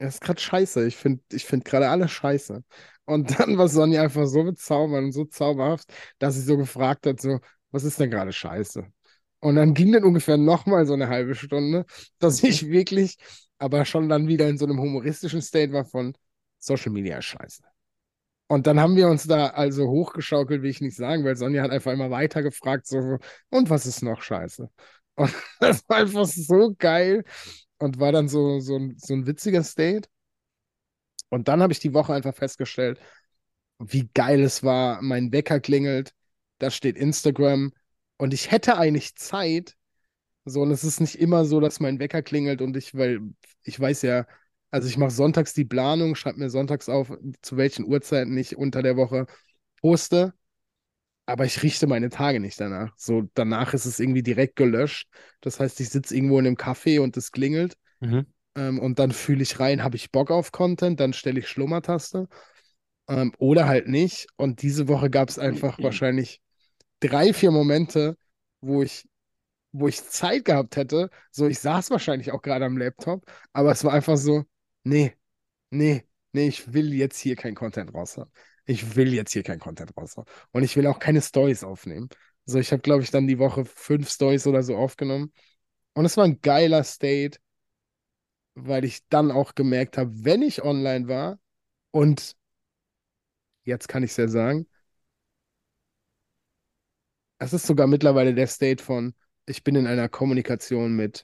Das ist gerade scheiße. Ich finde ich find gerade alles scheiße. Und dann war Sonja einfach so bezaubernd und so zauberhaft, dass sie so gefragt hat, so, was ist denn gerade scheiße? Und dann ging dann ungefähr nochmal so eine halbe Stunde, dass ich wirklich, aber schon dann wieder in so einem humoristischen State war von Social Media ist scheiße. Und dann haben wir uns da also hochgeschaukelt, will ich nicht sagen, weil Sonja hat einfach immer weiter gefragt, so, und was ist noch scheiße? Und das war einfach so geil und war dann so, so, ein- so ein witziger State. Und dann habe ich die Woche einfach festgestellt, wie geil es war. Mein Wecker klingelt, da steht Instagram und ich hätte eigentlich Zeit. So, und es ist nicht immer so, dass mein Wecker klingelt und ich, weil ich weiß ja, also ich mache sonntags die Planung, schreibe mir sonntags auf, zu welchen Uhrzeiten ich unter der Woche poste, aber ich richte meine Tage nicht danach. So, danach ist es irgendwie direkt gelöscht. Das heißt, ich sitze irgendwo in einem Café und es klingelt. Mhm. Ähm, und dann fühle ich rein, habe ich Bock auf Content, dann stelle ich Schlummertaste. Ähm, oder halt nicht. Und diese Woche gab es einfach wahrscheinlich drei, vier Momente, wo ich, wo ich Zeit gehabt hätte. So, ich saß wahrscheinlich auch gerade am Laptop, aber es war einfach so, nee, nee, nee, ich will jetzt hier kein Content raushauen. Ich will jetzt hier kein Content raushauen. Und ich will auch keine Stories aufnehmen. So, ich habe, glaube ich, dann die Woche fünf Stories oder so aufgenommen. Und es war ein geiler State, weil ich dann auch gemerkt habe, wenn ich online war, und jetzt kann ich es ja sagen, es ist sogar mittlerweile der State von, ich bin in einer Kommunikation mit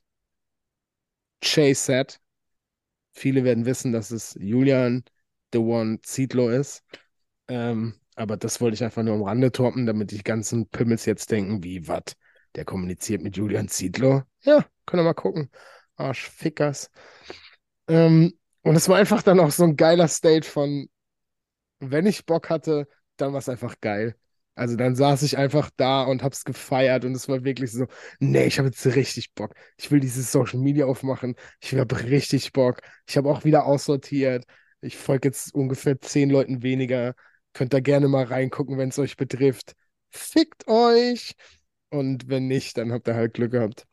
Chase. Viele werden wissen, dass es Julian The One Zietlow ist. Ähm, aber das wollte ich einfach nur am Rande toppen, damit die ganzen Pimmels jetzt denken, wie, was? Der kommuniziert mit Julian Zietlow? Ja, können wir mal gucken. Arschfickers. Ähm, und es war einfach dann auch so ein geiler State von, wenn ich Bock hatte, dann war es einfach geil. Also dann saß ich einfach da und hab's gefeiert und es war wirklich so, nee, ich habe jetzt richtig Bock. Ich will dieses Social Media aufmachen. Ich habe richtig Bock. Ich habe auch wieder aussortiert. Ich folge jetzt ungefähr zehn Leuten weniger. Könnt da gerne mal reingucken, wenn es euch betrifft. Fickt euch! Und wenn nicht, dann habt ihr halt Glück gehabt.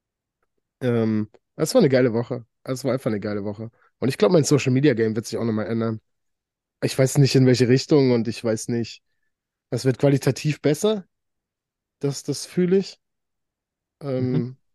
Ähm, das war eine geile Woche. Das war einfach eine geile Woche. Und ich glaube, mein Social Media Game wird sich auch nochmal ändern. Ich weiß nicht, in welche Richtung und ich weiß nicht. Es wird qualitativ besser, das, das fühle ich. Mhm. Ähm,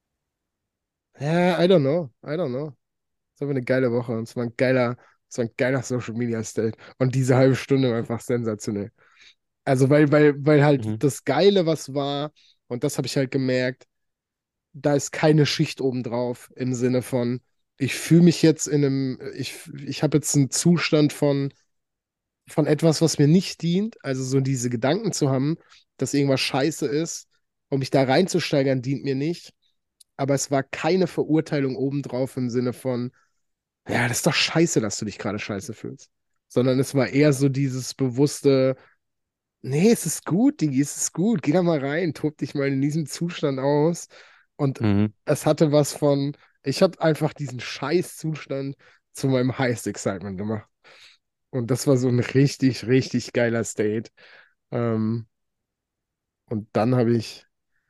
ja, I don't know. I don't know. Es war eine geile Woche und es war ein geiler, es war ein geiler Social Media State. Und diese halbe Stunde war einfach sensationell. Also, weil, weil, weil halt Mhm. das Geile, was war, und das habe ich halt gemerkt, da ist keine Schicht obendrauf im Sinne von, ich fühle mich jetzt in einem, ich, ich habe jetzt einen Zustand von, von etwas, was mir nicht dient, also so diese Gedanken zu haben, dass irgendwas scheiße ist, um mich da reinzusteigern, dient mir nicht. Aber es war keine Verurteilung obendrauf im Sinne von, ja, das ist doch scheiße, dass du dich gerade scheiße fühlst. Sondern es war eher so dieses bewusste, nee, es ist gut, Digi, es ist gut, geh da mal rein, tob dich mal in diesem Zustand aus. Und Mhm. es hatte was von, ich habe einfach diesen Scheißzustand zu meinem Highest Excitement gemacht. Und das war so ein richtig, richtig geiler State. Ähm, und dann habe ich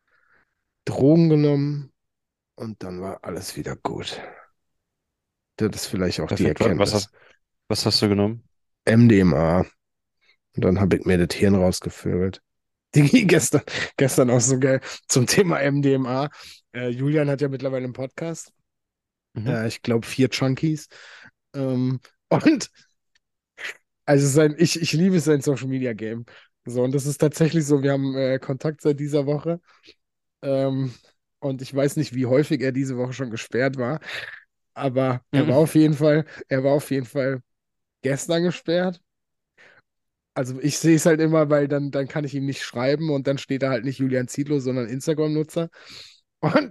Drogen genommen und dann war alles wieder gut. Das ist vielleicht auch die Perfekt. Wa- Was Erkenntnis. hast, was hast du genommen? M D M A. Und dann habe ich mir das Hirn rausgevögelt. Digi, gestern, gestern auch so geil zum Thema M D M A. Äh, Julian hat ja mittlerweile einen Podcast. Mhm. Äh, ich glaube, vier Junkies. Ähm, und also sein, ich, ich liebe sein Social Media Game. So, und das ist tatsächlich so, wir haben äh, Kontakt seit dieser Woche. Ähm, und ich weiß nicht, wie häufig er diese Woche schon gesperrt war, aber er war Mhm. auf jeden Fall, er war auf jeden Fall gestern gesperrt. Also ich sehe es halt immer, weil dann, dann kann ich ihm nicht schreiben und dann steht da halt nicht Julian Zietlow, sondern Instagram-Nutzer. Und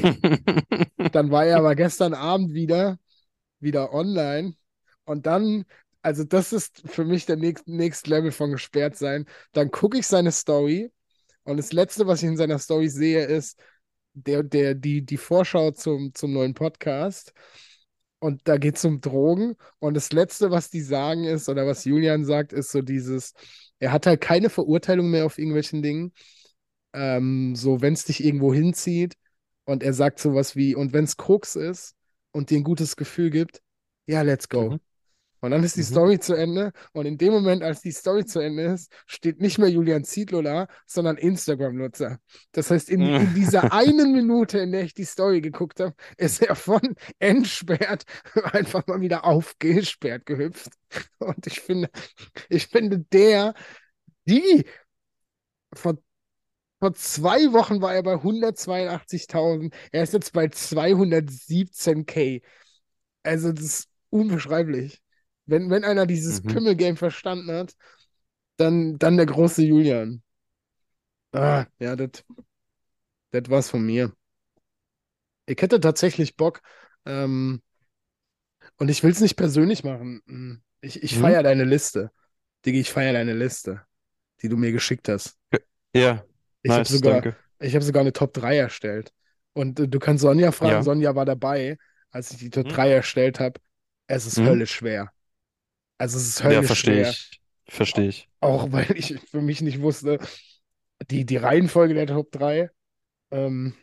dann war er aber gestern Abend wieder, wieder online. Und dann, also das ist für mich der nächste nächste Level von gesperrt sein. Dann gucke ich seine Story und das Letzte, was ich in seiner Story sehe, ist der, der, die, die Vorschau zum, zum neuen Podcast. Und da geht es um Drogen. Und das Letzte, was die sagen ist, oder was Julian sagt, ist so dieses, er hat halt keine Verurteilung mehr auf irgendwelchen Dingen. Ähm, so, wenn es dich irgendwo hinzieht und er sagt sowas wie, und wenn es Koks ist und dir ein gutes Gefühl gibt, Ja, let's go. Mhm. Und dann ist die Mhm. Story zu Ende. Und in dem Moment, als die Story zu Ende ist, steht nicht mehr Julian Zietlow da, sondern Instagram-Nutzer. Das heißt, in, in dieser einen Minute, in der ich die Story geguckt habe, ist er von entsperrt einfach mal wieder auf gesperrt gehüpft. Und ich finde, ich finde, der, die, vor, vor zwei Wochen war er bei hundertzweiundachtzigtausend. Er ist jetzt bei zweihundertsiebzehn k. Also, das ist unbeschreiblich. Wenn, wenn einer dieses Mhm. Pimmel-Game verstanden hat, dann, dann der große Julian. Ah, ja, das war's von mir. Ich hätte tatsächlich Bock, ähm, und ich will es nicht persönlich machen. Hm, Ich, ich Mhm. feiere deine Liste. Digi, ich feiere deine Liste, die du mir geschickt hast. Ja, Ich habe nice, sogar, danke. ich habe sogar eine Top drei erstellt. Und äh, du kannst Sonja fragen, Ja. Sonja war dabei, als ich die Top Mhm. drei erstellt habe. Es ist Mhm. höllisch schwer. Also es ist Ja, höllisch verstehe schwer. ich. Verstehe ich. Auch weil ich für mich nicht wusste, die, die Reihenfolge der Top drei, ähm,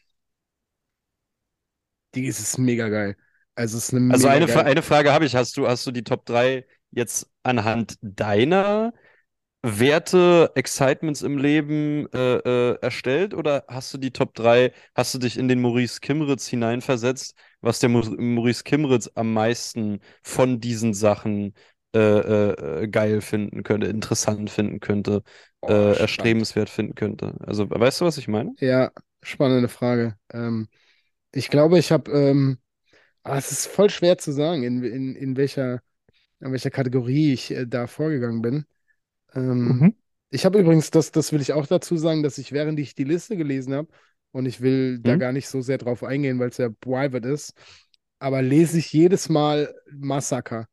die ist es mega geil. Also es ist eine Also mega eine, Fra geil. eine Frage habe ich. Hast du, hast du die Top drei jetzt anhand deiner Werte, Excitements im Leben äh, äh, erstellt oder hast du die Top drei? Hast du dich in den Maurice Kimritz hineinversetzt, was der Mu- Maurice Kimritz am meisten von diesen Sachen äh, äh, äh, geil finden könnte, interessant finden könnte, Oh, äh, spannend. erstrebenswert finden könnte? Also, weißt du, was ich meine? Ja, spannende Frage. Ähm, ich glaube, ich habe, ähm, ah, es ist voll schwer zu sagen, in, in, in welcher, in welcher Kategorie ich äh, da vorgegangen bin. Ähm, Mhm. ich habe übrigens, das, das will ich auch dazu sagen, dass ich, während ich die Liste gelesen habe, und ich will da Hm? gar nicht so sehr drauf eingehen, weil es ja private ist, aber lese ich jedes Mal Massaker.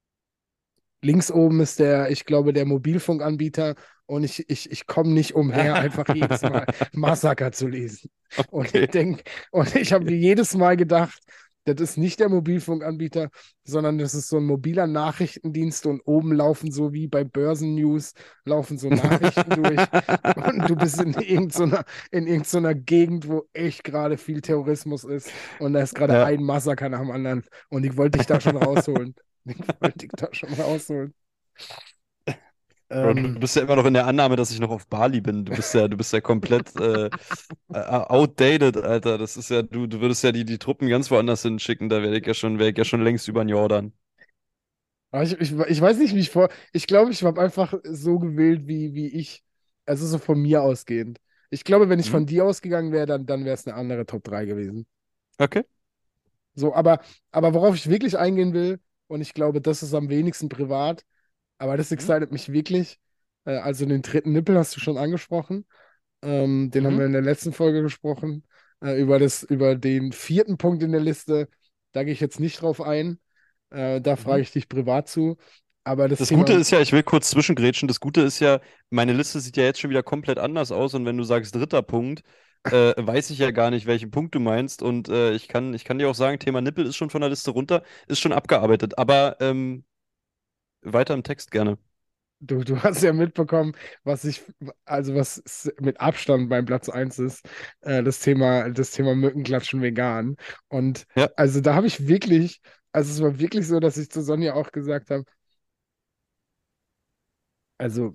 Links oben ist der, ich glaube, der Mobilfunkanbieter und ich, ich, ich komme nicht umher, einfach jedes Mal Massaker zu lesen. Und ich Okay. denke, und ich habe jedes Mal gedacht, das ist nicht der Mobilfunkanbieter, sondern das ist so ein mobiler Nachrichtendienst und oben laufen so wie bei Börsennews, laufen so Nachrichten durch und du bist in irgendeiner, in irgendeiner Gegend, wo echt gerade viel Terrorismus ist und da ist gerade Ja. ein Massaker nach dem anderen und ich wollte dich da schon rausholen. Ich wollte dich da schon rausholen. Bro, du Ähm, bist ja immer noch in der Annahme, dass ich noch auf Bali bin. Du bist ja, du bist ja komplett äh, äh, outdated, Alter. Das ist ja, du, du würdest ja die, die Truppen ganz woanders hinschicken. Da wäre ich ja schon, wäre ich ja schon längst über den Jordan. aber ich, ich, ich weiß nicht, wie ich vor. Ich glaube, ich habe einfach so gewählt, wie, wie ich. Also so von mir ausgehend. Ich glaube, wenn ich Hm? von dir ausgegangen wäre, dann, dann wäre es eine andere Top drei gewesen. Okay. So, aber, aber worauf ich wirklich eingehen will, und ich glaube, das ist am wenigsten privat, aber das Hm? excited mich wirklich. Äh, also den dritten Nippel hast du schon angesprochen. Ähm, den haben Mhm. wir in der letzten Folge gesprochen. Äh, über das, über den vierten Punkt in der Liste, da gehe ich jetzt nicht drauf ein. Äh, da Mhm. frage ich dich privat zu. Aber das Das Gute Thema, ist ja, ich will kurz zwischengrätschen. Das Gute ist ja, meine Liste sieht ja jetzt schon wieder komplett anders aus. Und wenn du sagst dritter Punkt, äh, weiß ich ja gar nicht, welchen Punkt du meinst. Und äh, ich kann, ich kann dir auch sagen, Thema Nippel ist schon von der Liste runter, ist schon abgearbeitet. Aber ähm, weiter im Text gerne. du, du hast ja mitbekommen, was ich, also was s- mit Abstand mein Platz eins ist, äh, das Thema, das Thema Mückenklatschen vegan. Und Ja. also da habe ich wirklich, also es war wirklich so, dass ich zu Sonja auch gesagt habe, also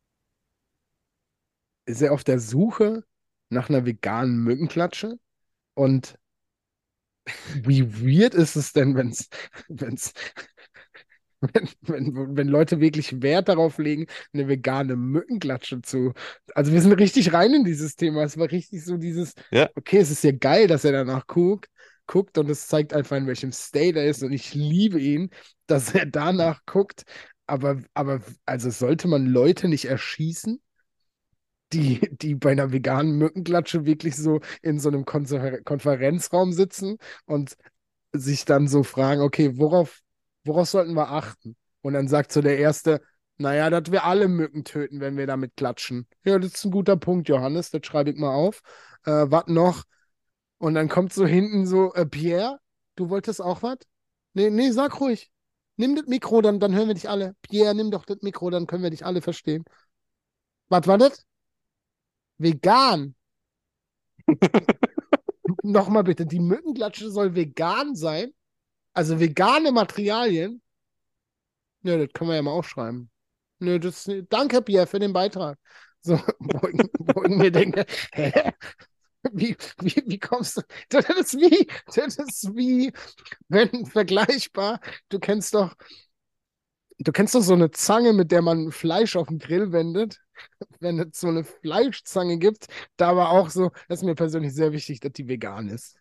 ist er auf der Suche nach einer veganen Mückenklatsche? Und wie weird ist es denn, wenn's, wenn's, wenn, wenn, wenn Leute wirklich Wert darauf legen, eine vegane Mückenklatsche zu. Also wir sind richtig rein in dieses Thema. Es war richtig so dieses, Ja. okay, es ist ja geil, dass er danach guckt, guckt und es zeigt einfach, in welchem State er ist. Und ich liebe ihn, dass er danach guckt. Aber, aber also sollte man Leute nicht erschießen, die, die bei einer veganen Mückenklatsche wirklich so in so einem Konfer Konferenzraum sitzen und sich dann so fragen, okay, worauf, worauf sollten wir achten? Und dann sagt so der Erste, naja, dass wir alle Mücken töten, wenn wir damit klatschen. Ja, das ist ein guter Punkt, Johannes, das schreibe ich mal auf. Äh, was noch? Und dann kommt so hinten so, äh, Pierre, du wolltest auch was? Nee, nee, sag ruhig. Nimm das Mikro, dann, dann hören wir dich alle. Pierre, nimm doch das Mikro, dann können wir dich alle verstehen. Was war das? Vegan. Nochmal bitte, die Mückenklatsche soll vegan sein? Also vegane Materialien? Nö, das können wir ja mal aufschreiben. Nö, das, danke, Pierre, für den Beitrag. So, wo ich, wo ich mir denke, hä? Wie, wie, wie kommst du? Das ist wie, das ist wie, wenn vergleichbar, du kennst doch, du kennst doch so eine Zange, mit der man Fleisch auf den Grill wendet. Wenn es so eine Fleischzange gibt, da war auch so, das ist mir persönlich sehr wichtig, dass die vegan ist.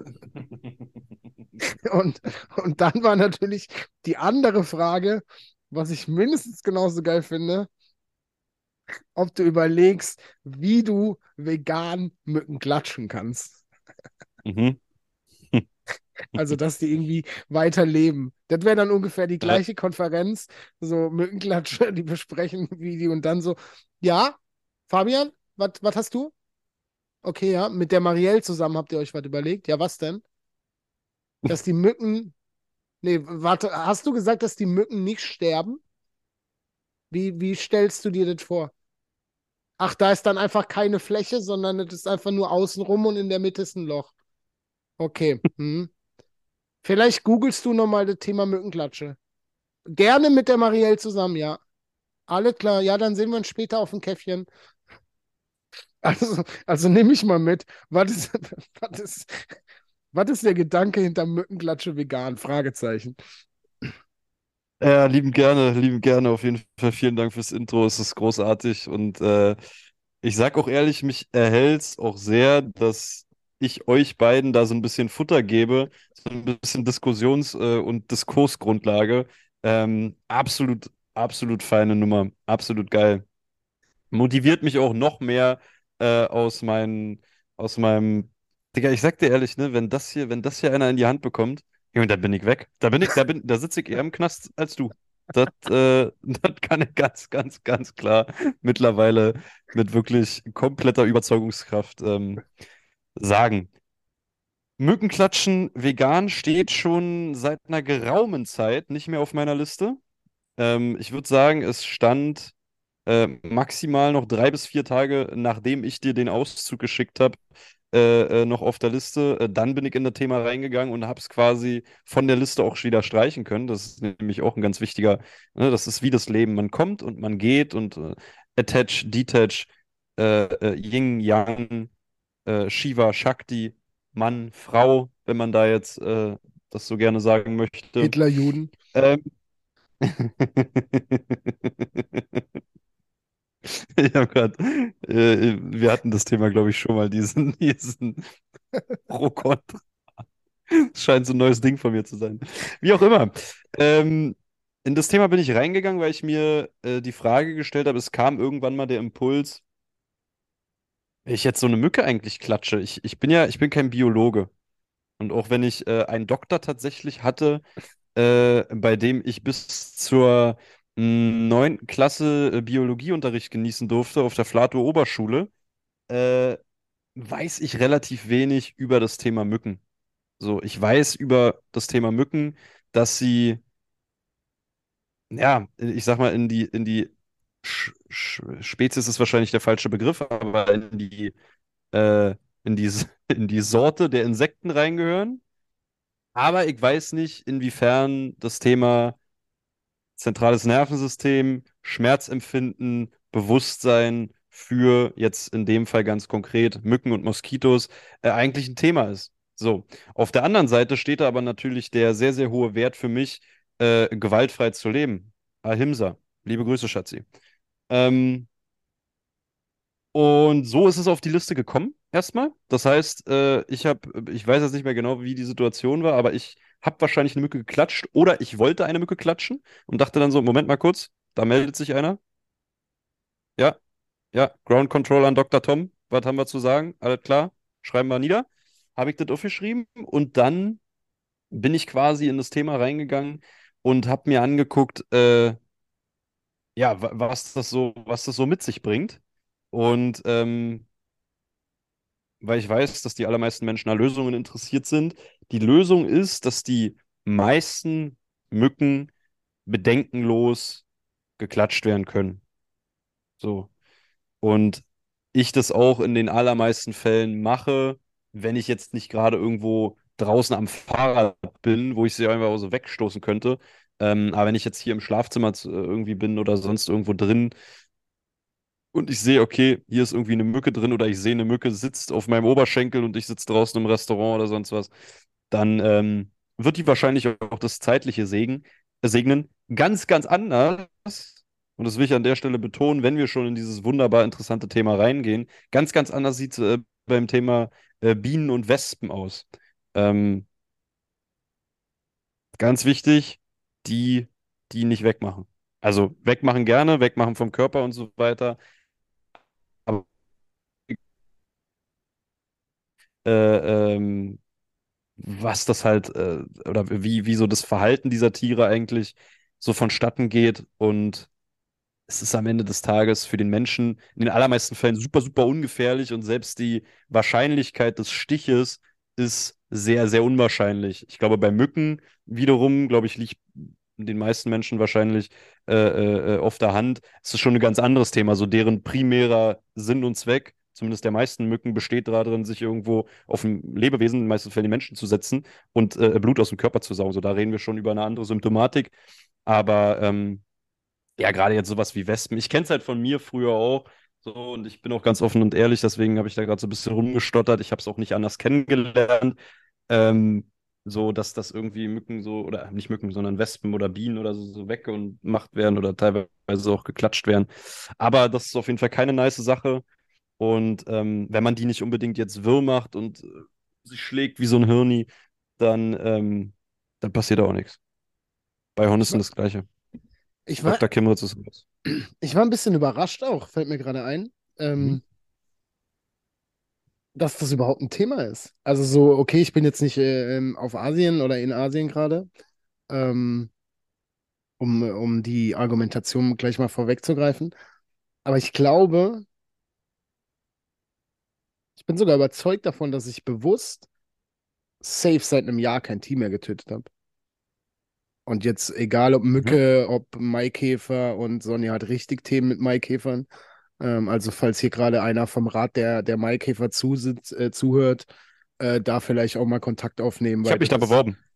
Und, und dann war natürlich die andere Frage, was ich mindestens genauso geil finde, ob du überlegst, wie du vegan Mücken klatschen kannst. Mhm. Also, dass die irgendwie weiterleben. Das wäre dann ungefähr die Ja. gleiche Konferenz, so Mückenklatsche, die besprechen, wie die und dann so, ja, Fabian, was hast du? Okay, ja, mit der Marielle zusammen habt ihr euch was überlegt? Ja, was denn? Dass die Mücken, nee, warte, hast du gesagt, dass die Mücken nicht sterben? Wie, wie stellst du dir das vor? Ach, da ist dann einfach keine Fläche, sondern es ist einfach nur außenrum und in der Mitte ist ein Loch. Okay. Hm. Vielleicht googelst du nochmal das Thema Mückenklatsche. Gerne mit der Marielle zusammen, ja. Alles klar, ja, dann sehen wir uns später auf dem Käffchen. Also, also nehme ich mal mit. Was ist, was ist, was ist der Gedanke hinter Mückenklatsche vegan? Fragezeichen. Ja, lieben gerne, lieben gerne. Auf jeden Fall vielen Dank fürs Intro. Es ist großartig. Und äh, ich sag auch ehrlich, mich erhält's auch sehr, dass ich euch beiden da so ein bisschen Futter gebe, so ein bisschen Diskussions- äh, und Diskursgrundlage. Ähm, absolut, absolut feine Nummer. Absolut geil. Motiviert mich auch noch mehr äh, aus meinen, aus meinem, Digga, ich sag dir ehrlich, ne, wenn das hier, wenn das hier einer in die Hand bekommt, Junge, dann bin ich weg. Da bin ich, da bin, da sitze ich eher im Knast als du. Das, äh, das kann ich ganz, ganz, ganz klar mittlerweile mit wirklich kompletter Überzeugungskraft ähm, sagen. Mückenklatschen vegan steht schon seit einer geraumen Zeit nicht mehr auf meiner Liste. Ähm, ich würde sagen, es stand äh, maximal noch drei bis vier Tage, nachdem ich dir den Auszug geschickt habe, äh, äh, noch auf der Liste. Äh, dann bin ich in das Thema reingegangen und habe es quasi von der Liste auch wieder streichen können. Das ist nämlich auch ein ganz wichtiger, ne, das ist wie das Leben. Man kommt und man geht und äh, Attach, Detach, äh, äh, Yin, Yang, äh, Shiva, Shakti, Mann, Frau, wenn man da jetzt äh, das so gerne sagen möchte. Hitler-Juden. Ähm, Ich habe gerade, äh, wir hatten das Thema, glaube ich, schon mal, diesen, diesen Pro-Kontra. Das scheint so ein neues Ding von mir zu sein. Wie auch immer. Ähm, in das Thema bin ich reingegangen, weil ich mir äh, die Frage gestellt habe, es kam irgendwann mal der Impuls, wenn ich jetzt so eine Mücke eigentlich klatsche. Ich, ich bin ja, ich bin kein Biologe. Und auch wenn ich äh, einen Doktor tatsächlich hatte, äh, bei dem ich bis zur mh, neunten Klasse äh, Biologieunterricht genießen durfte auf der Flatow Oberschule, äh, weiß ich relativ wenig über das Thema Mücken. So, ich weiß über das Thema Mücken, dass sie, ja, ich sag mal, in die, in die Sch Sch Spezies ist wahrscheinlich der falsche Begriff, aber in die, äh, in die, in die Sorte der Insekten reingehören. Aber ich weiß nicht, inwiefern das Thema zentrales Nervensystem, Schmerzempfinden, Bewusstsein für jetzt in dem Fall ganz konkret Mücken und Moskitos äh, eigentlich ein Thema ist. So, auf der anderen Seite steht da aber natürlich der sehr, sehr hohe Wert für mich, äh, gewaltfrei zu leben. Ahimsa. Liebe Grüße, Schatzi. Ähm, und so ist es auf die Liste gekommen, erstmal. Das heißt, äh, ich habe, ich weiß jetzt nicht mehr genau, wie die Situation war, aber ich habe wahrscheinlich eine Mücke geklatscht oder ich wollte eine Mücke klatschen und dachte dann so, Moment mal kurz, da meldet sich einer. Ja, ja, Ground Control an Doktor Tom. Was haben wir zu sagen? Alles klar, schreiben wir nieder. Habe ich das aufgeschrieben und dann bin ich quasi in das Thema reingegangen und habe mir angeguckt, äh, ja, wa- was das so, was das so mit sich bringt. Und ähm, weil ich weiß, dass die allermeisten Menschen an Lösungen interessiert sind. Die Lösung ist, dass die meisten Mücken bedenkenlos geklatscht werden können. So. Und ich das auch in den allermeisten Fällen mache, wenn ich jetzt nicht gerade irgendwo draußen am Fahrrad bin, wo ich sie einfach so wegstoßen könnte. Ähm, aber wenn ich jetzt hier im Schlafzimmer zu- irgendwie bin oder sonst irgendwo drin und ich sehe, okay, hier ist irgendwie eine Mücke drin oder ich sehe, eine Mücke sitzt auf meinem Oberschenkel und ich sitze draußen im Restaurant oder sonst was, dann ähm, wird die wahrscheinlich auch das Zeitliche segen, äh, segnen. Ganz, ganz anders. Und das will ich an der Stelle betonen, wenn wir schon in dieses wunderbar interessante Thema reingehen. Ganz, ganz anders sieht es äh, beim Thema äh, Bienen und Wespen aus. Ähm, Ganz wichtig, die, die nicht wegmachen. Also wegmachen gerne, wegmachen vom Körper und so weiter. Aber äh, ähm, was das halt, äh, oder wie, wie so das Verhalten dieser Tiere eigentlich so vonstatten geht. Und es ist am Ende des Tages für den Menschen in den allermeisten Fällen super, super ungefährlich und selbst die Wahrscheinlichkeit des Stiches ist sehr, sehr unwahrscheinlich. Ich glaube, bei Mücken wiederum, glaube ich, liegt den meisten Menschen wahrscheinlich äh, äh, äh, auf der Hand. Es ist schon ein ganz anderes Thema, so deren primärer Sinn und Zweck, zumindest der meisten Mücken, besteht darin, sich irgendwo auf ein Lebewesen, in den meisten Fällen die Menschen zu setzen und äh, Blut aus dem Körper zu saugen. So, da reden wir schon über eine andere Symptomatik. Aber ähm, ja, gerade jetzt sowas wie Wespen. Ich kenne es halt von mir früher auch. So, und ich bin auch ganz offen und ehrlich, deswegen habe ich da gerade so ein bisschen rumgestottert. Ich habe es auch nicht anders kennengelernt. Ähm, so, dass das irgendwie Mücken so, oder nicht Mücken, sondern Wespen oder Bienen oder so, so weggemacht werden oder teilweise auch geklatscht werden. Aber das ist auf jeden Fall keine nice Sache. Und ähm, wenn man die nicht unbedingt jetzt wirr macht und äh, sich schlägt wie so ein Hirni, dann, ähm, dann passiert auch nichts. Bei Ich Hornissen war, das Gleiche. ich war, Doktor Kimritz ist raus. ich war ein bisschen überrascht auch, fällt mir gerade ein, Mhm. ähm, dass das überhaupt ein Thema ist. Also so, okay, ich bin jetzt nicht äh, ähm, auf Asien oder in Asien gerade, ähm, um, um die Argumentation gleich mal vorwegzugreifen. Aber ich glaube, ich bin sogar überzeugt davon, dass ich bewusst safe seit einem Jahr kein Tier mehr getötet habe. Und jetzt, egal ob Mhm. Mücke, ob Maikäfer und Sonja hat richtig Themen mit Maikäfern. Ähm, also, falls hier gerade einer vom Rat der, der Maikäfer zusitzt, äh, zuhört, äh, da vielleicht auch mal Kontakt aufnehmen, Ich weil habe mich das da ist. beworben.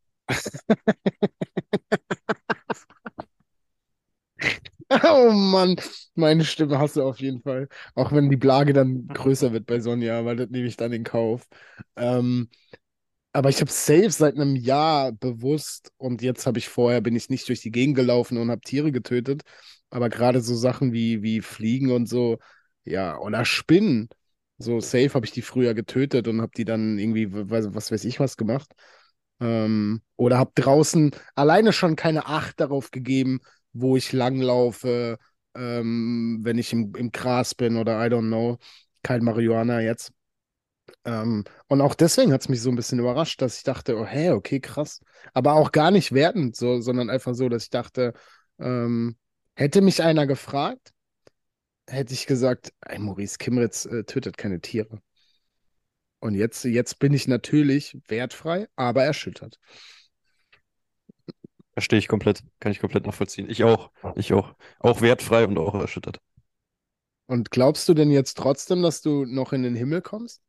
Oh Mann, meine Stimme hast du auf jeden Fall. Auch wenn die Blage dann größer wird bei Sonja, weil das nehme ich dann in Kauf. Ähm, Aber ich habe safe seit einem Jahr bewusst und jetzt habe ich vorher, bin ich nicht durch die Gegend gelaufen und habe Tiere getötet. Aber gerade so Sachen wie, wie Fliegen und so, ja, oder Spinnen. So safe habe ich die früher getötet und habe die dann irgendwie, was, was weiß ich was gemacht. Ähm, oder habe draußen alleine schon keine Acht darauf gegeben, wo ich langlaufe, ähm, wenn ich im, im Gras bin oder I don't know. Kein Marihuana jetzt. Ähm, und auch deswegen hat es mich so ein bisschen überrascht, dass ich dachte, oh hey, okay, krass. Aber auch gar nicht wertend, so, sondern einfach so, dass ich dachte, ähm, hätte mich einer gefragt, hätte ich gesagt, ey, Maurice Kimritz äh, tötet keine Tiere. Und jetzt, jetzt bin ich natürlich wertfrei, aber erschüttert. Verstehe ich komplett. Kann ich komplett nachvollziehen. Ich auch. Ich auch. Auch wertfrei und auch erschüttert. Und glaubst du denn jetzt trotzdem, dass du noch in den Himmel kommst?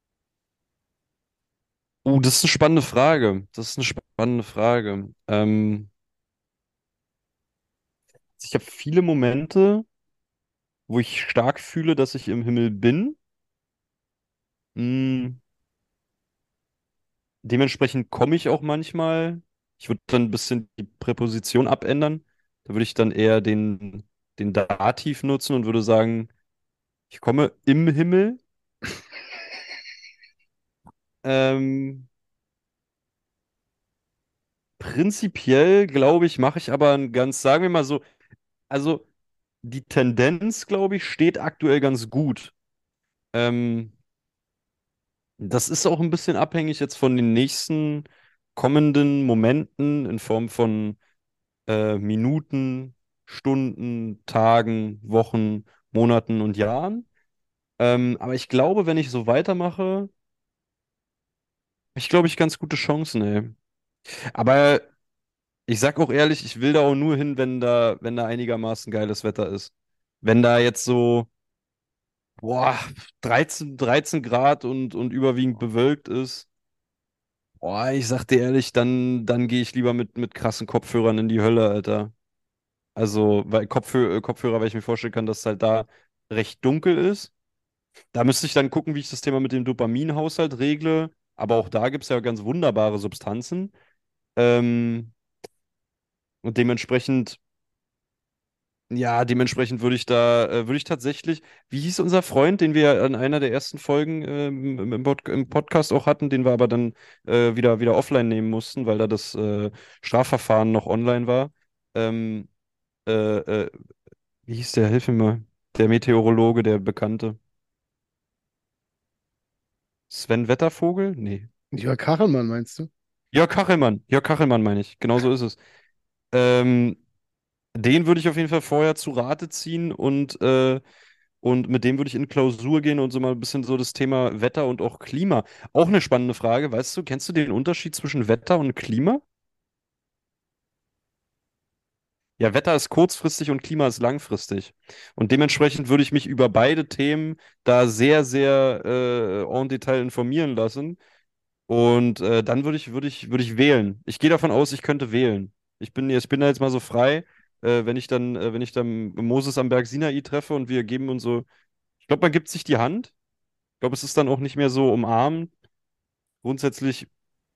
Uh, das ist eine spannende Frage. Das ist eine spannende Frage. Ähm, ich habe viele Momente, wo ich stark fühle, dass ich im Himmel bin. Mm, dementsprechend komme ich auch manchmal. Ich würde dann ein bisschen die Präposition abändern. Da würde ich dann eher den, den Dativ nutzen und würde sagen, ich komme im Himmel. Ähm, Prinzipiell, glaube ich, mache ich aber ein ganz, sagen wir mal so, also die Tendenz, glaube ich, steht aktuell ganz gut. Ähm, Das ist auch ein bisschen abhängig jetzt von den nächsten kommenden Momenten in Form von äh, Minuten, Stunden, Tagen, Wochen, Monaten und Jahren. Ähm, aber ich glaube, wenn ich so weitermache, habe ich, glaube ich, ganz gute Chancen, ey. Aber ich sag auch ehrlich, ich will da auch nur hin, wenn da, wenn da einigermaßen geiles Wetter ist. Wenn da jetzt so, boah, dreizehn, dreizehn Grad und, und überwiegend bewölkt ist, Boah, ich sag dir ehrlich, dann, dann gehe ich lieber mit, mit krassen Kopfhörern in die Hölle, Alter. Also, weil Kopfhörer, Kopfhörer, weil ich mir vorstellen kann, dass es halt da recht dunkel ist. Da müsste ich dann gucken, wie ich das Thema mit dem Dopaminhaushalt regle. Aber auch da gibt es ja ganz wunderbare Substanzen. Ähm, und dementsprechend, ja, dementsprechend würde ich da, äh, würde ich tatsächlich, wie hieß unser Freund, den wir ja in einer der ersten Folgen ähm, im, im, Pod im Podcast auch hatten, den wir aber dann äh, wieder, wieder offline nehmen mussten, weil da das äh, Strafverfahren noch online war. Ähm, äh, äh, Wie hieß der? Hilf mir mal. Der Meteorologe, der Bekannte. Sven Wettervogel? Nee. Jörg Kachelmann, meinst du? Jörg Kachelmann. Jörg Kachelmann meine ich. Genau so ist es. Ähm, Den würde ich auf jeden Fall vorher zu Rate ziehen und, äh, und mit dem würde ich in Klausur gehen und so mal ein bisschen so das Thema Wetter und auch Klima. Auch eine spannende Frage. Weißt du, kennst du den Unterschied zwischen Wetter und Klima? Ja, Wetter ist kurzfristig und Klima ist langfristig. Und dementsprechend würde ich mich über beide Themen da sehr, sehr äh, en Detail informieren lassen. Und äh, dann würde ich, würde ich, würde ich wählen. Ich gehe davon aus, ich könnte wählen. Ich bin, ich bin da jetzt mal so frei, äh, wenn ich dann, äh, wenn ich dann Moses am Berg Sinai treffe und wir geben uns so, ich glaube, man gibt sich die Hand. Ich glaube, es ist dann auch nicht mehr so umarmen. Grundsätzlich,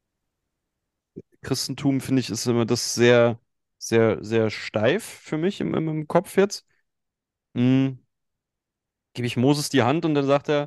Christentum, finde ich, ist immer das sehr, sehr, sehr steif für mich im, im, im Kopf jetzt. Mm, Gebe ich Moses die Hand und dann sagt er,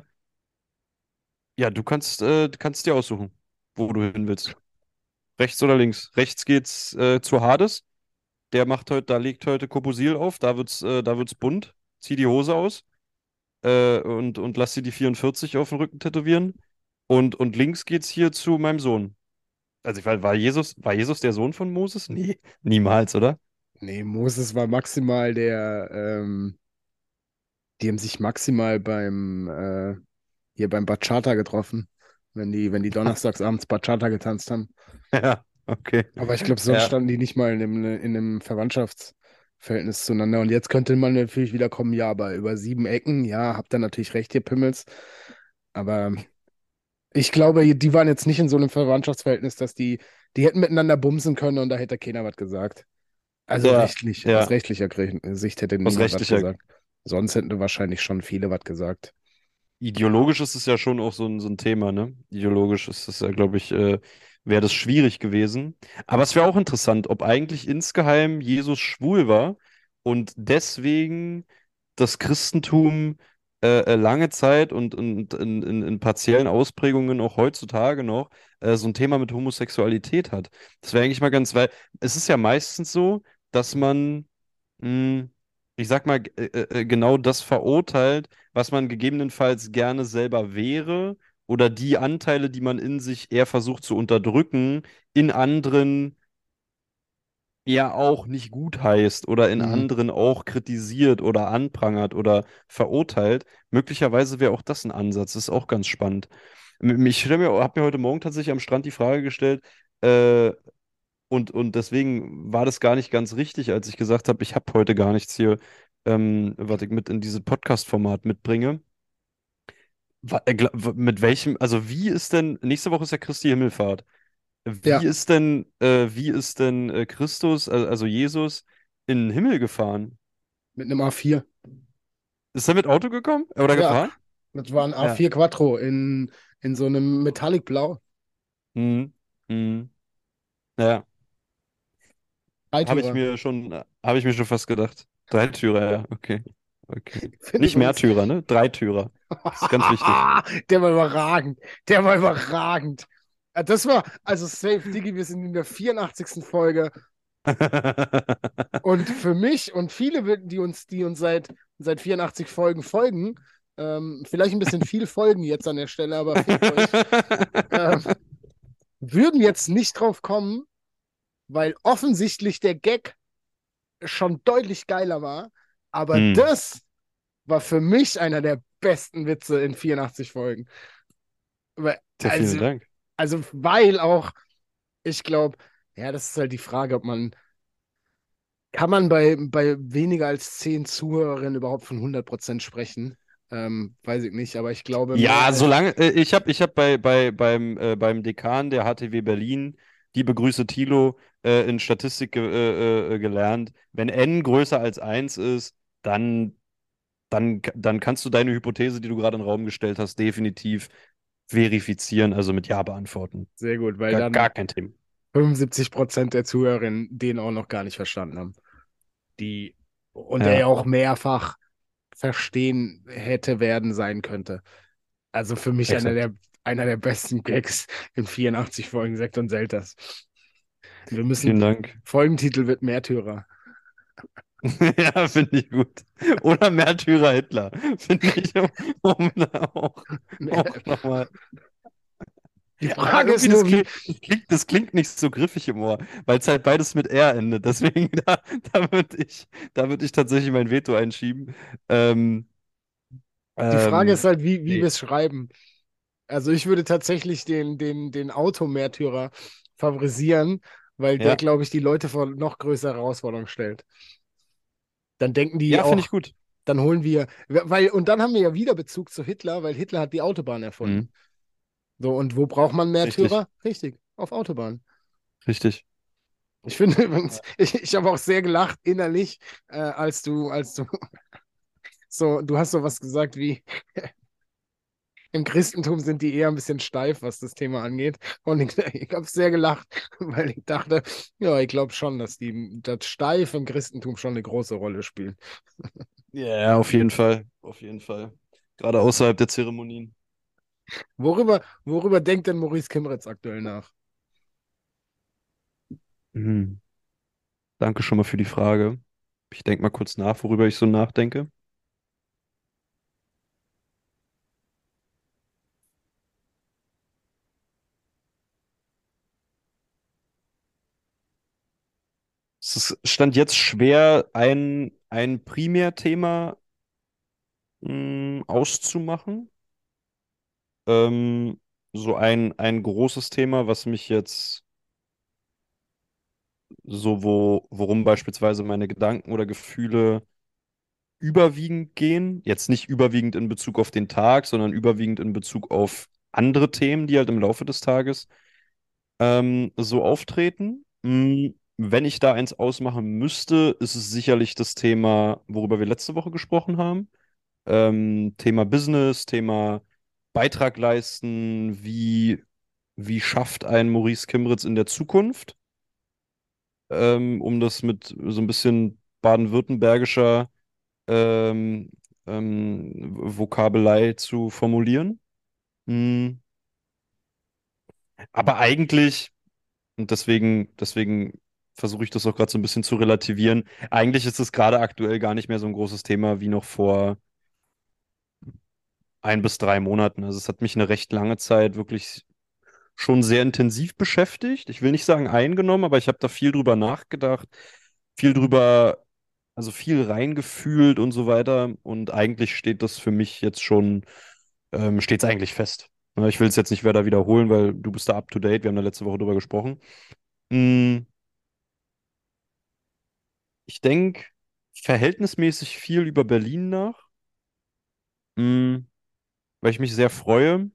ja, du kannst, äh, du kannst dir aussuchen, wo du hin willst. Rechts oder links. Rechts geht's äh, zu Hades. Der macht heute, da legt heute Koposil auf, da wird's, äh, da wird's bunt. Zieh die Hose aus äh, und, und lass dir die vierundvierzig auf den Rücken tätowieren. Und, und links geht's hier zu meinem Sohn. Also ich weiß, war Jesus, war Jesus der Sohn von Moses? Nee, niemals, oder? Nee, Moses war maximal der, ähm, die haben sich maximal beim, äh, hier beim Bachata getroffen, wenn die, wenn die donnerstags abends Bachata getanzt haben. Ja, okay. Aber ich glaube, sonst Ja. standen die nicht mal in einem, in einem Verwandtschaftsverhältnis zueinander. Und jetzt könnte man natürlich wieder kommen, ja, aber über sieben Ecken, ja, habt ihr natürlich recht, ihr Pimmels. Aber ich glaube, die waren jetzt nicht in so einem Verwandtschaftsverhältnis, dass die, die hätten miteinander bumsen können und da hätte keiner was gesagt. Also Ja, rechtlich, aus ja, rechtlicher Gre- Sicht hätte aus niemand was rechtlicher. gesagt. Sonst hätten wahrscheinlich schon viele was gesagt. Ideologisch ist es ja schon auch so ein, so ein Thema, ne? Ideologisch ist es ja, glaube ich, äh, wäre das schwierig gewesen. Aber es wäre auch interessant, ob eigentlich insgeheim Jesus schwul war und deswegen das Christentum äh, äh, lange Zeit und, und in, in, in partiellen Ausprägungen auch heutzutage noch äh, so ein Thema mit Homosexualität hat. Das wäre eigentlich mal ganz, weil es ist ja meistens so, dass man mh, ich sag mal, g- äh, äh, genau das verurteilt, was man gegebenenfalls gerne selber wäre oder die Anteile, die man in sich eher versucht zu unterdrücken, in anderen ja auch nicht gut heißt oder in Mhm. anderen auch kritisiert oder anprangert oder verurteilt. Möglicherweise wäre auch das ein Ansatz. Das ist auch ganz spannend. M- Ich habe mir, hab mir heute Morgen tatsächlich am Strand die Frage gestellt, äh, und, und deswegen war das gar nicht ganz richtig, als ich gesagt habe, ich habe heute gar nichts hier, ähm, was ich mit in dieses Podcast-Format mitbringe. Wa- äh, gla- w- Mit welchem, also wie ist denn, nächste Woche ist ja Christi Himmelfahrt. Wie Ja, ist denn, äh, wie ist denn äh, Christus, äh, also Jesus, in den Himmel gefahren? mit einem A vier. Ist er mit Auto gekommen? Oder Ja, gefahren? das war ein Ja. A vier Quattro in, in so einem Metallic Blau. Mhm. Mhm. Ja, habe ich Dreitürer. mir schon, habe ich mir schon fast gedacht. Dreitürer, ja, okay. Okay. Ich finde Nicht übrigens, Mehrtürer, ne? Dreitürer. Das ist ganz wichtig. der war überragend. Der war überragend. Äh, Das war, also safe, Diggi, wir sind in der vierundachtzigsten Folge. Und für mich und viele, die uns, die uns seit, seit vierundachtzig Folgen folgen, ähm, vielleicht ein bisschen viel folgen jetzt an der Stelle, aber fickt euch, ähm, würden jetzt nicht drauf kommen, weil offensichtlich der Gag schon deutlich geiler war. Aber Hm. das war für mich einer der besten Witze in vierundachtzig Folgen. Weil- Ja, vielen Also, Dank. also weil auch, ich glaube, ja, das ist halt die Frage, ob man, kann man bei, bei weniger als zehn Zuhörerinnen überhaupt von hundert Prozent sprechen? Ähm, weiß ich nicht, aber ich glaube mehr Ja, als. solange, äh, ich habe ich hab bei, bei, beim, äh, beim Dekan der H T W Berlin, die begrüße Thilo, äh, in Statistik ge äh, äh, gelernt, wenn n größer als eins ist, dann, dann, dann kannst du deine Hypothese, die du gerade in den Raum gestellt hast, definitiv verifizieren, also mit Ja beantworten. Sehr gut, weil Gar, gar dann kein Thema. fünfundsiebzig Prozent der Zuhörerinnen den auch noch gar nicht verstanden haben. Die, und der ja Ja, auch mehrfach verstehen hätte werden sein könnte. Also für mich einer exakt. der, einer der besten Gags in vierundachtzig Folgen Sekt und Selters. Wir müssen, Vielen Dank. Folgentitel wird Märtyrer. Ja, finde ich gut. Oder Märtyrer Hitler. Finde ich, um, um da auch, auch nochmal. Die Ja, Frage ist irgendwie, das nur, wie, klingt, das klingt, das klingt nicht so griffig im Ohr, weil es halt beides mit R endet. Deswegen, da, da würde ich, da würd ich tatsächlich mein Veto einschieben. Ähm, die Frage ist ähm, halt, wie, wie wir nee. es schreiben. Also ich würde tatsächlich den, den, den Automärtyrer favorisieren, weil der, Ja, glaube ich, die Leute vor noch größere Herausforderungen stellt. Dann denken die ja, finde auch, ich gut. dann holen wir, weil, und dann haben wir ja wieder Bezug zu Hitler, weil Hitler hat die Autobahn erfunden. Mhm. So, und wo braucht man Richtig, Märtyrer? Richtig, auf Autobahn. richtig. Ich finde übrigens, ich, ich habe auch sehr gelacht innerlich, äh, als du, als du so, du hast so was gesagt wie, im Christentum sind die eher ein bisschen steif, was das Thema angeht. Und ich, ich habe sehr gelacht, weil ich dachte, ja, ich glaube schon, dass die, das steif im Christentum schon eine große Rolle spielt. Ja, auf jeden Fall. Auf jeden Fall. Gerade außerhalb der Zeremonien. Worüber, worüber denkt denn Maurice Kimretz aktuell nach? Mhm. Danke schon mal für die Frage. Ich denke mal kurz nach, worüber ich so nachdenke. Es ist, stand jetzt schwer, ein, ein Primärthema mh, auszumachen. Ähm, so ein, ein großes Thema, was mich jetzt so, wo, worum beispielsweise meine Gedanken oder Gefühle überwiegend gehen. Jetzt nicht überwiegend in Bezug auf den Tag, sondern überwiegend in Bezug auf andere Themen, die halt im Laufe des Tages ähm, so auftreten. Mm, Wenn ich da eins ausmachen müsste, ist es sicherlich das Thema, worüber wir letzte Woche gesprochen haben. Ähm, Thema Business, Thema Beitrag leisten, wie, wie schafft ein Maurice Kimritz in der Zukunft, ähm, um das mit so ein bisschen baden-württembergischer ähm, ähm, Vokabelei zu formulieren. Mm, Aber eigentlich, und deswegen, deswegen versuche ich das auch gerade so ein bisschen zu relativieren, eigentlich ist es gerade aktuell gar nicht mehr so ein großes Thema wie noch vor ein bis drei Monaten. Also es hat mich eine recht lange Zeit wirklich schon sehr intensiv beschäftigt. Ich will nicht sagen eingenommen, aber ich habe da viel drüber nachgedacht, viel drüber, also viel reingefühlt und so weiter. Und eigentlich steht das für mich jetzt schon, ähm, steht es eigentlich fest. Ja, ich will es jetzt nicht weiter wiederholen, weil du bist da up to date. Wir haben da letzte Woche drüber gesprochen. Mm, Ich denke verhältnismäßig viel über Berlin nach, mm, weil ich mich sehr freue.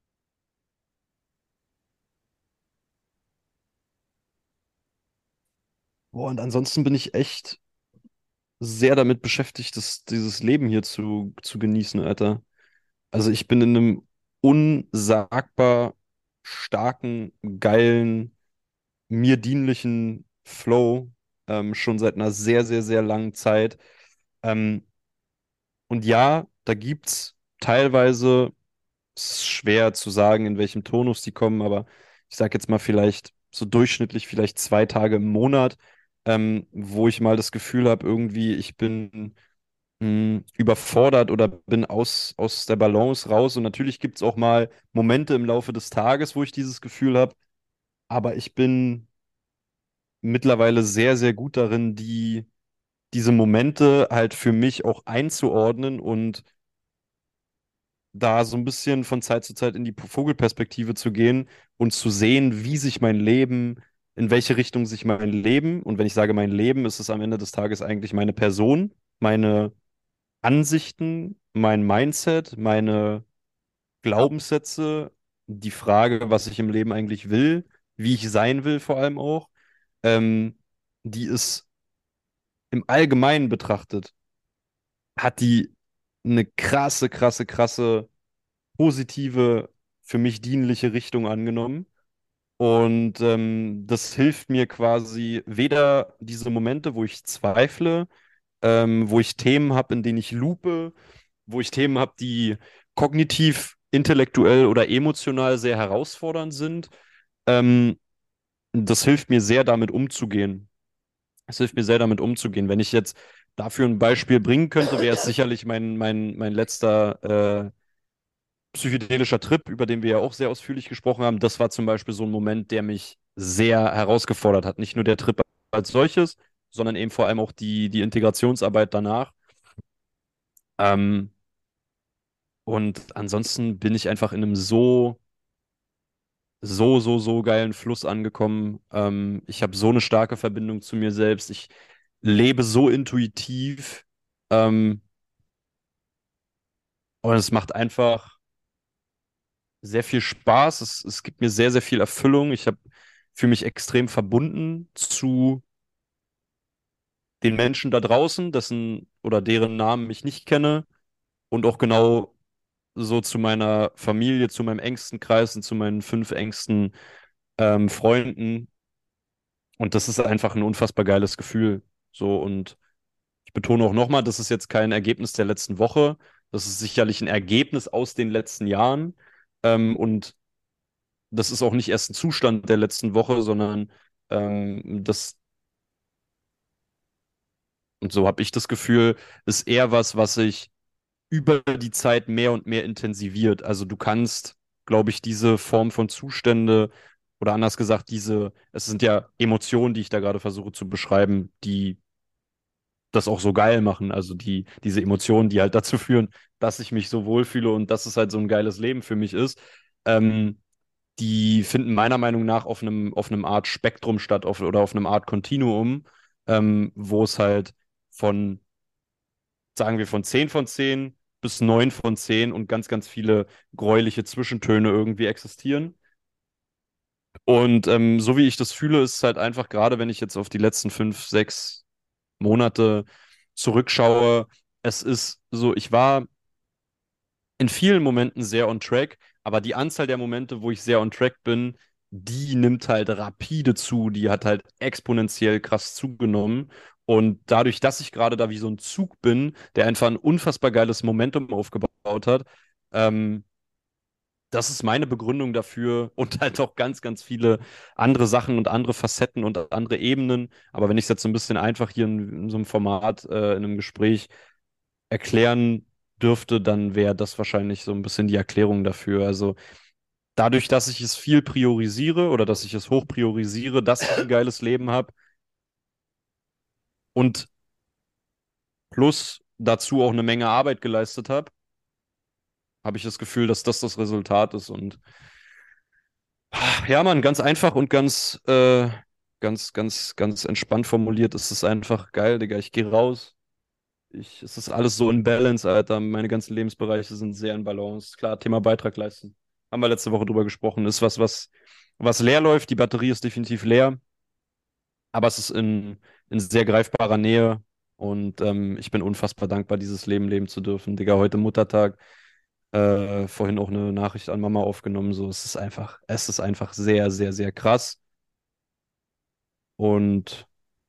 Boah, und ansonsten bin ich echt sehr damit beschäftigt, das, dieses Leben hier zu, zu genießen, Alter. Also ich bin in einem unsagbar starken, geilen, mir dienlichen Flow ähm, schon seit einer sehr, sehr, sehr langen Zeit. Ähm, und ja, da gibt's teilweise, es ist schwer zu sagen, in welchem Tonus die kommen, aber ich sag jetzt mal vielleicht so durchschnittlich vielleicht zwei Tage im Monat, ähm, wo ich mal das Gefühl habe, irgendwie, ich bin mh, überfordert oder bin aus, aus der Balance raus. Und natürlich gibt es auch mal Momente im Laufe des Tages, wo ich dieses Gefühl habe. Aber ich bin mittlerweile sehr, sehr gut darin, die, diese Momente halt für mich auch einzuordnen und da so ein bisschen von Zeit zu Zeit in die Vogelperspektive zu gehen und zu sehen, wie sich mein Leben, in welche Richtung sich mein Leben, und wenn ich sage mein Leben, ist es am Ende des Tages eigentlich meine Person, meine Ansichten mein Mindset, meine Glaubenssätze, die Frage, was ich im Leben eigentlich will, wie ich sein will vor allem auch, ähm, die ist im Allgemeinen betrachtet, hat die eine krasse, krasse, krasse, positive, für mich dienliche Richtung angenommen. Und ähm, das hilft mir quasi weder diese Momente, wo ich zweifle, ähm, wo ich Themen habe, in denen ich lupe, wo ich Themen habe, die kognitiv, intellektuell oder emotional sehr herausfordernd sind. Ähm, Das hilft mir sehr, damit umzugehen. Es hilft mir sehr, damit umzugehen. Wenn ich jetzt dafür ein Beispiel bringen könnte, wäre es sicherlich mein, mein, mein letzter äh, psychedelischer Trip, über den wir ja auch sehr ausführlich gesprochen haben. Das war zum Beispiel so ein Moment, der mich sehr herausgefordert hat. Nicht nur der Trip als solches, sondern eben vor allem auch die, die Integrationsarbeit danach. Ähm, und ansonsten bin ich einfach in einem so, so, so, so geilen Fluss angekommen. Ähm, ich habe so eine starke Verbindung zu mir selbst. Ich lebe so intuitiv. Ähm, und es macht einfach sehr viel Spaß. Es, es gibt mir sehr, sehr viel Erfüllung. Ich habe fühle mich extrem verbunden zu den Menschen da draußen, dessen oder deren Namen ich nicht kenne und auch genau so zu meiner Familie, zu meinem engsten Kreis und zu meinen fünf engsten ähm, Freunden. Und das ist einfach ein unfassbar geiles Gefühl. So, und ich betone auch nochmal, das ist jetzt kein Ergebnis der letzten Woche. Das ist sicherlich ein Ergebnis aus den letzten Jahren. Ähm, und das ist auch nicht erst ein Zustand der letzten Woche, sondern ähm, das, und so habe ich das Gefühl, ist eher was, was sich über die Zeit mehr und mehr intensiviert. Also du kannst, glaube ich, diese Form von Zustände oder anders gesagt, diese, es sind ja Emotionen, die ich da gerade versuche zu beschreiben, die das auch so geil machen. Also die, diese Emotionen, die halt dazu führen, dass ich mich so wohlfühle und dass es halt so ein geiles Leben für mich ist. Ähm, Die finden meiner Meinung nach auf einem, auf einem Art Spektrum statt auf, oder auf einem Art Kontinuum, ähm, wo es halt von, sagen wir, von zehn von zehn bis neun von zehn und ganz, ganz viele gräuliche Zwischentöne irgendwie existieren. Und ähm, so wie ich das fühle, ist es halt einfach, gerade wenn ich jetzt auf die letzten fünf, sechs Monate zurückschaue, es ist so, ich war in vielen Momenten sehr on track, aber die Anzahl der Momente, wo ich sehr on track bin, die nimmt halt rapide zu, die hat halt exponentiell krass zugenommen. Und dadurch, dass ich gerade da wie so ein Zug bin, der einfach ein unfassbar geiles Momentum aufgebaut hat, ähm, das ist meine Begründung dafür und halt auch ganz, ganz viele andere Sachen und andere Facetten und andere Ebenen. Aber wenn ich es jetzt so ein bisschen einfach hier in, in so einem Format, äh, in einem Gespräch erklären dürfte, dann wäre das wahrscheinlich so ein bisschen die Erklärung dafür. Also dadurch, dass ich es viel priorisiere oder dass ich es hoch priorisiere, dass ich ein geiles Leben habe und plus dazu auch eine Menge Arbeit geleistet habe, habe ich das Gefühl, dass das das Resultat ist. Und ja, Mann, ganz einfach und ganz, äh, ganz, ganz, ganz entspannt formuliert ist es einfach geil, Digga. Ich gehe raus. Ich, es ist alles so in Balance, Alter. Meine ganzen Lebensbereiche sind sehr in Balance. Klar, Thema Beitrag leisten. Haben wir letzte Woche drüber gesprochen. Ist was, was, was leer läuft. Die Batterie ist definitiv leer, aber es ist in, in sehr greifbarer Nähe. Und ähm, ich bin unfassbar dankbar, dieses Leben leben zu dürfen. Digga, heute Muttertag. Äh, vorhin auch eine Nachricht an Mama aufgenommen. So, es ist einfach, es ist einfach sehr, sehr, sehr krass. Und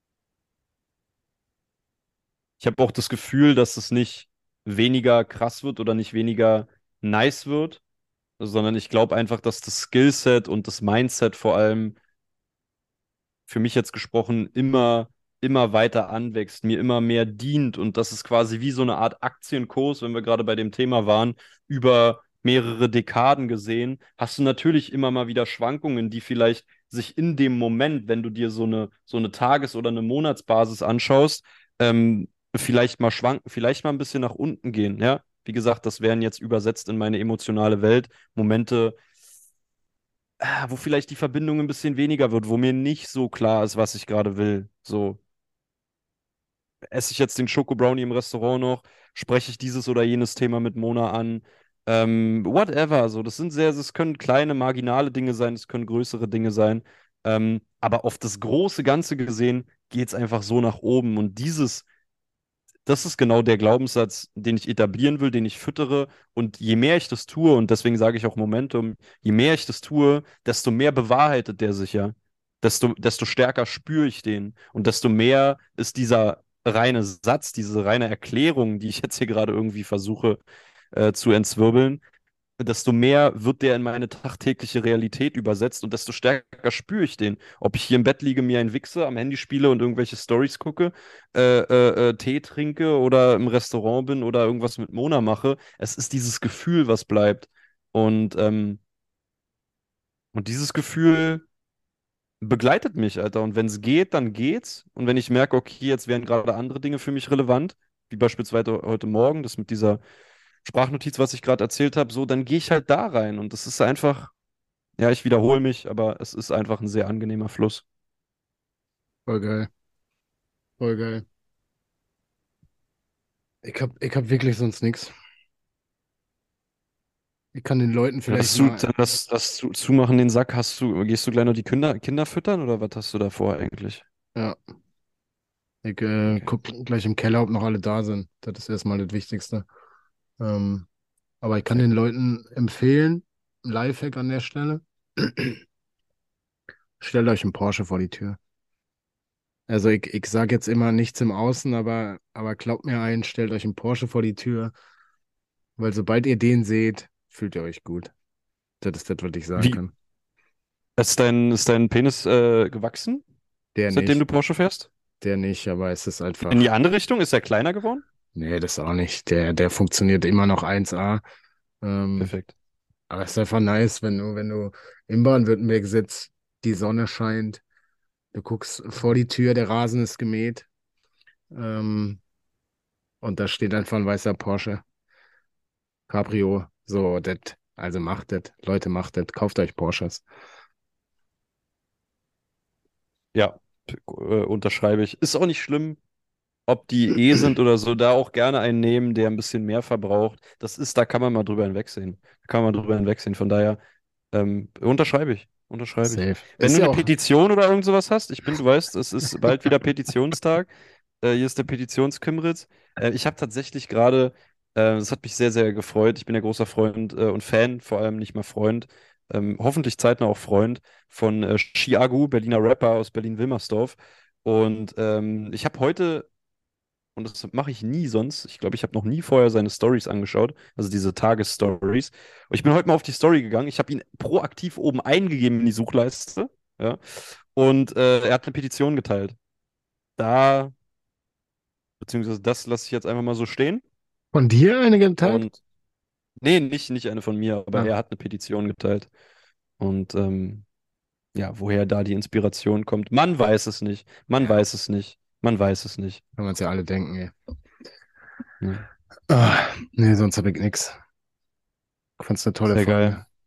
ich habe auch das Gefühl, dass es nicht weniger krass wird oder nicht weniger nice wird, sondern ich glaube einfach, dass das Skillset und das Mindset vor allem für mich jetzt gesprochen immer, immer weiter anwächst, mir immer mehr dient und das ist quasi wie so eine Art Aktienkurs, wenn wir gerade bei dem Thema waren, über mehrere Dekaden gesehen, hast du natürlich immer mal wieder Schwankungen, die vielleicht sich in dem Moment, wenn du dir so eine, so eine Tages- oder eine Monatsbasis anschaust, ähm, vielleicht mal schwanken, vielleicht mal ein bisschen nach unten gehen, ja. Wie gesagt, das wären jetzt übersetzt in meine emotionale Welt Momente, ah, wo vielleicht die Verbindung ein bisschen weniger wird, wo mir nicht so klar ist, was ich gerade will. So, esse ich jetzt den Schoko Brownie im Restaurant noch? Spreche ich dieses oder jenes Thema mit Mona an? Ähm, whatever, so. Das sind sehr, das können kleine, marginale Dinge sein, es können größere Dinge sein. Ähm, aber auf das große Ganze gesehen geht es einfach so nach oben. Und dieses, das ist genau der Glaubenssatz, den ich etablieren will, den ich füttere. Und je mehr ich das tue, und deswegen sage ich auch Momentum, je mehr ich das tue, desto mehr bewahrheitet der sich ja. Desto, desto stärker spüre ich den. Und desto mehr ist dieser reine Satz, diese reine Erklärung, die ich jetzt hier gerade irgendwie versuche äh, zu entzwirbeln, desto mehr wird der in meine tagtägliche Realität übersetzt und desto stärker spüre ich den. Ob ich hier im Bett liege, mir ein wichse, am Handy spiele und irgendwelche Stories gucke, äh, äh, äh, Tee trinke oder im Restaurant bin oder irgendwas mit Mona mache. Es ist dieses Gefühl, was bleibt. Und, ähm, und dieses Gefühl begleitet mich, Alter. Und wenn es geht, dann geht's. Und wenn ich merke, okay, jetzt wären gerade andere Dinge für mich relevant, wie beispielsweise heute Morgen, das mit dieser Sprachnotiz, was ich gerade erzählt habe, so, dann gehe ich halt da rein. Und das ist einfach. Ja, ich wiederhole mich, aber es ist einfach ein sehr angenehmer Fluss. Voll geil, voll geil. Ich hab, ich hab wirklich sonst nichts. Ich kann den Leuten Ja, vielleicht das, zu, mal, das, das zu, Zumachen den Sack, hast du, gehst du gleich noch die Kinder, Kinder füttern oder was hast du da vor eigentlich? ja, ich äh, Okay. guck gleich im Keller, ob noch alle da sind. Das ist erstmal das Wichtigste. Ähm, aber ich kann den Leuten empfehlen, Lifehack an der Stelle, stellt euch einen Porsche vor die Tür. Also ich, ich sage jetzt immer nichts im Außen, aber, aber glaubt mir ein, stellt euch einen Porsche vor die Tür, weil sobald ihr den seht, fühlt ihr euch gut. Das ist das, was ich sagen Wie, kann. ist dein, ist dein Penis äh, gewachsen, Der seitdem du nicht, Porsche fährst? der nicht, aber es ist In die einfach, andere Richtung? Ist er kleiner geworden? nee, das auch nicht. Der, der funktioniert immer noch eins a. Ähm, Perfekt. aber es ist einfach nice, wenn du, wenn du in Baden-Württemberg sitzt, die Sonne scheint, du guckst vor die Tür, der Rasen ist gemäht, ähm, und da steht einfach ein weißer Porsche Cabrio. So, das, also macht das, Leute, macht das, kauft euch Porsches. Ja, p- äh, unterschreibe ich. Ist auch nicht schlimm, ob die E sind oder so, da auch gerne einen nehmen, der ein bisschen mehr verbraucht. Das ist, da kann man mal drüber hinwegsehen. Da kann man mal drüber hinwegsehen. Von daher. Ähm, unterschreibe ich. Unterschreibe ich. Safe. Wenn Ist du ja eine auch Petition oder irgend sowas hast, ich bin, du weißt, es ist bald wieder Petitionstag. Äh, hier ist der Petitionskimritz. Äh, ich habe tatsächlich gerade, äh, das hat mich sehr, sehr gefreut. Ich bin ja großer Freund äh, und Fan, vor allem nicht mal Freund, ähm, hoffentlich zeitnah auch Freund von äh, Chiagu, Berliner Rapper aus Berlin-Wilmersdorf. Und ähm, ich habe heute und das mache ich nie sonst. Ich glaube, ich habe noch nie vorher seine Stories angeschaut, also diese Tagesstories. Und ich bin heute mal auf die Story gegangen. Ich habe ihn proaktiv oben eingegeben in die Suchleiste. Ja. Und äh, er hat eine Petition geteilt. Da, beziehungsweise das lasse ich jetzt einfach mal so stehen. von dir eine geteilt? Und nee, nicht, nicht eine von mir, aber Ah, er hat eine Petition geteilt. Und ähm, ja, woher da die Inspiration kommt, man weiß es nicht. Man ja, weiß es nicht. Man weiß es nicht. kann man uns ja alle denken, ey. Ja. Ah, nee, sonst habe ich nix. Ich fand's eine tolle Sehr geil. Folge.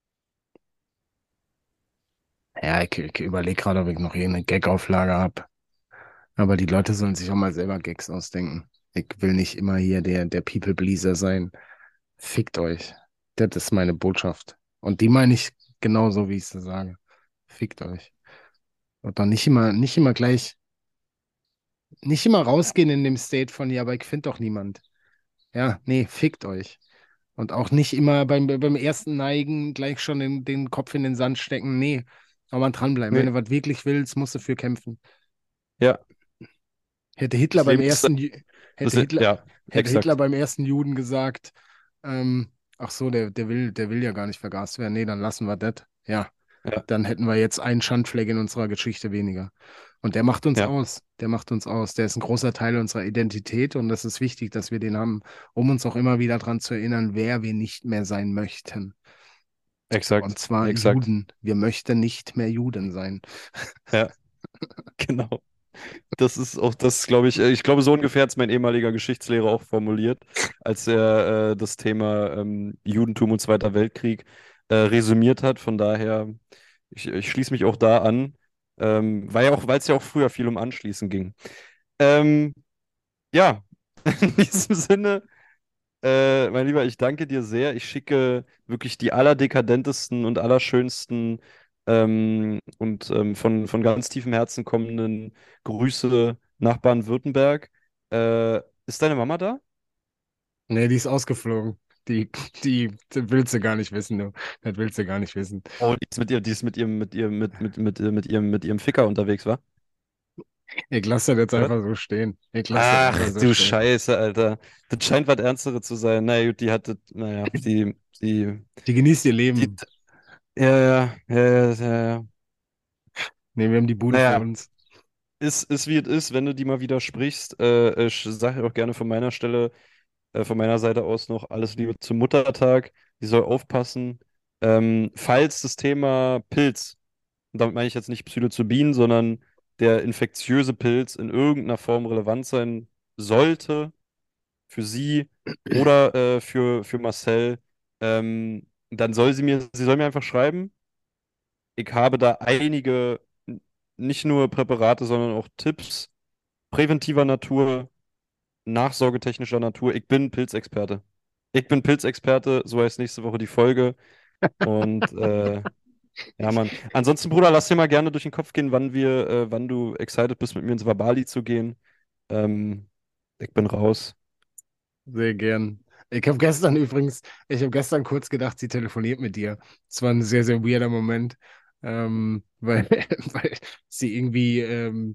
Ja, ich, ich überlege gerade, ob ich noch hier eine Gag-Auflage habe. Aber die Leute sollen sich auch mal selber Gags ausdenken. Ich will nicht immer hier der, der People-Pleaser sein. Fickt euch. Das ist meine Botschaft. Und die meine ich genauso, wie ich sie sage. Fickt euch. Und dann nicht immer, nicht immer gleich, nicht immer rausgehen in dem State von, ja, aber ich finde doch niemand. Ja, nee, fickt euch. Und auch nicht immer beim, beim ersten Neigen gleich schon den, den Kopf in den Sand stecken. Nee, aber mal dranbleiben. Wenn Nee. du was wirklich willst, musst du für kämpfen. Ja, Hätte Hitler das beim Leben ist, ersten, Ju- das, hätte Hitler, ja, hätte Hitler exakt. beim ersten Juden gesagt, ähm, ach so, der, der will, der will ja gar nicht vergast werden. Nee, dann lassen wir das. Ja, Ja, dann hätten wir jetzt einen Schandfleck in unserer Geschichte weniger. Und der macht uns ja, aus. Der macht uns aus. Der ist ein großer Teil unserer Identität und das ist wichtig, dass wir den haben, um uns auch immer wieder daran zu erinnern, wer wir nicht mehr sein möchten. Und exakt, zwar exakt. Juden. Wir möchten nicht mehr Juden sein. Ja, genau. Das ist auch das, glaube ich, äh, ich glaube, so ungefähr hat es mein ehemaliger Geschichtslehrer auch formuliert, als er äh, das Thema ähm, Judentum und Zweiter Weltkrieg äh, resümiert hat. Von daher, ich, ich schließe mich auch da an, ähm, weil ja auch, weil es ja auch früher viel um Anschließen ging. Ähm, Ja, in diesem Sinne, äh, mein Lieber, ich danke dir sehr. Ich schicke wirklich die allerdekadentesten und allerschönsten ähm, und ähm, von, von ganz tiefem Herzen kommenden Grüße nach Baden-Württemberg. Äh, ist deine Mama da? Nee, die ist ausgeflogen. Die, die, das willst du gar nicht wissen, du. Das willst du gar nicht wissen. Oh, die ist mit ihr, die ist mit ihrem, mit ihrem, mit, mit, mit, mit ihrem, mit ihrem Ficker unterwegs, wa? Ich lasse das jetzt Was? einfach so stehen. Ich lasse das einfach Ach so du stehen. Scheiße, Alter. Das scheint was Ernstere zu sein. Na gut, die hatte, naja, die, die, Die genießt ihr die, Leben. ja, ja, ja, ja, ja, ja. Nee, wir haben die Bude für Naja, uns. ist, ist wie es ist, wenn du die mal wieder sprichst. Äh, ich sage auch gerne von meiner Stelle, äh, von meiner Seite aus noch alles Liebe zum Muttertag. Die soll aufpassen. Ähm, falls das Thema Pilz, und damit meine ich jetzt nicht Psilocybin, sondern der infektiöse Pilz in irgendeiner Form relevant sein sollte für sie oder äh, für, für Marcel, ähm, dann soll sie mir, sie soll mir einfach schreiben. Ich habe da einige, n- nicht nur Präparate, sondern auch Tipps präventiver Natur, nachsorgetechnischer Natur. Ich bin Pilzexperte. Ich bin Pilzexperte, so heißt nächste Woche die Folge. Und äh, ja, Mann. Ansonsten, Bruder, lass dir mal gerne durch den Kopf gehen, wann wir, äh, wann du excited bist, mit mir ins Wabali zu gehen. Ähm, ich bin raus. Sehr gern. Ich habe gestern übrigens, ich habe gestern kurz gedacht, sie telefoniert mit dir. Es war ein sehr, sehr weirder Moment, ähm, weil, weil sie irgendwie, ähm,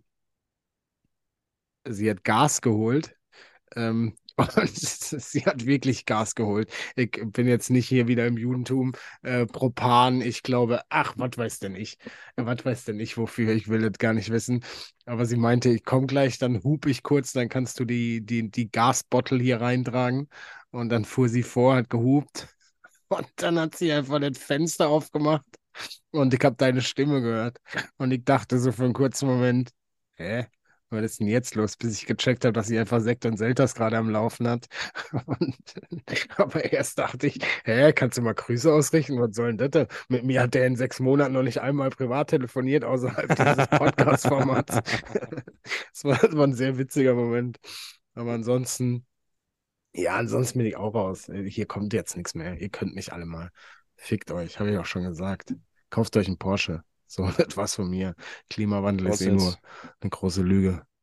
sie hat Gas geholt. Ähm, und sie hat wirklich Gas geholt. Ich bin jetzt nicht hier wieder im Judentum. Äh, Propan, ich glaube, ach, was weiß denn ich? Was weiß denn ich wofür? Ich will das gar nicht wissen. Aber sie meinte, ich komme gleich, dann hub ich kurz, dann kannst du die, die, die Gasbottle hier reintragen. Und dann fuhr sie vor, hat gehupt. Und dann hat sie einfach das Fenster aufgemacht und ich habe deine Stimme gehört. Und ich dachte so für einen kurzen Moment, hä? Was ist denn jetzt los? Bis ich gecheckt habe, dass sie einfach Sekt und Selters gerade am Laufen hat. Und, aber erst dachte ich, hä, kannst du mal Grüße ausrichten? Was soll denn das denn? Mit mir hat der in sechs Monaten noch nicht einmal privat telefoniert, außerhalb dieses Podcast-Formats. Das war, das war ein sehr witziger Moment. Aber ansonsten, ja, ansonsten bin ich auch raus. Hier kommt jetzt nichts mehr. Ihr könnt mich alle mal. Fickt euch, habe ich auch schon gesagt. Kauft euch einen Porsche. So etwas von mir. Klimawandel ist Raus eh nur jetzt. eine große Lüge.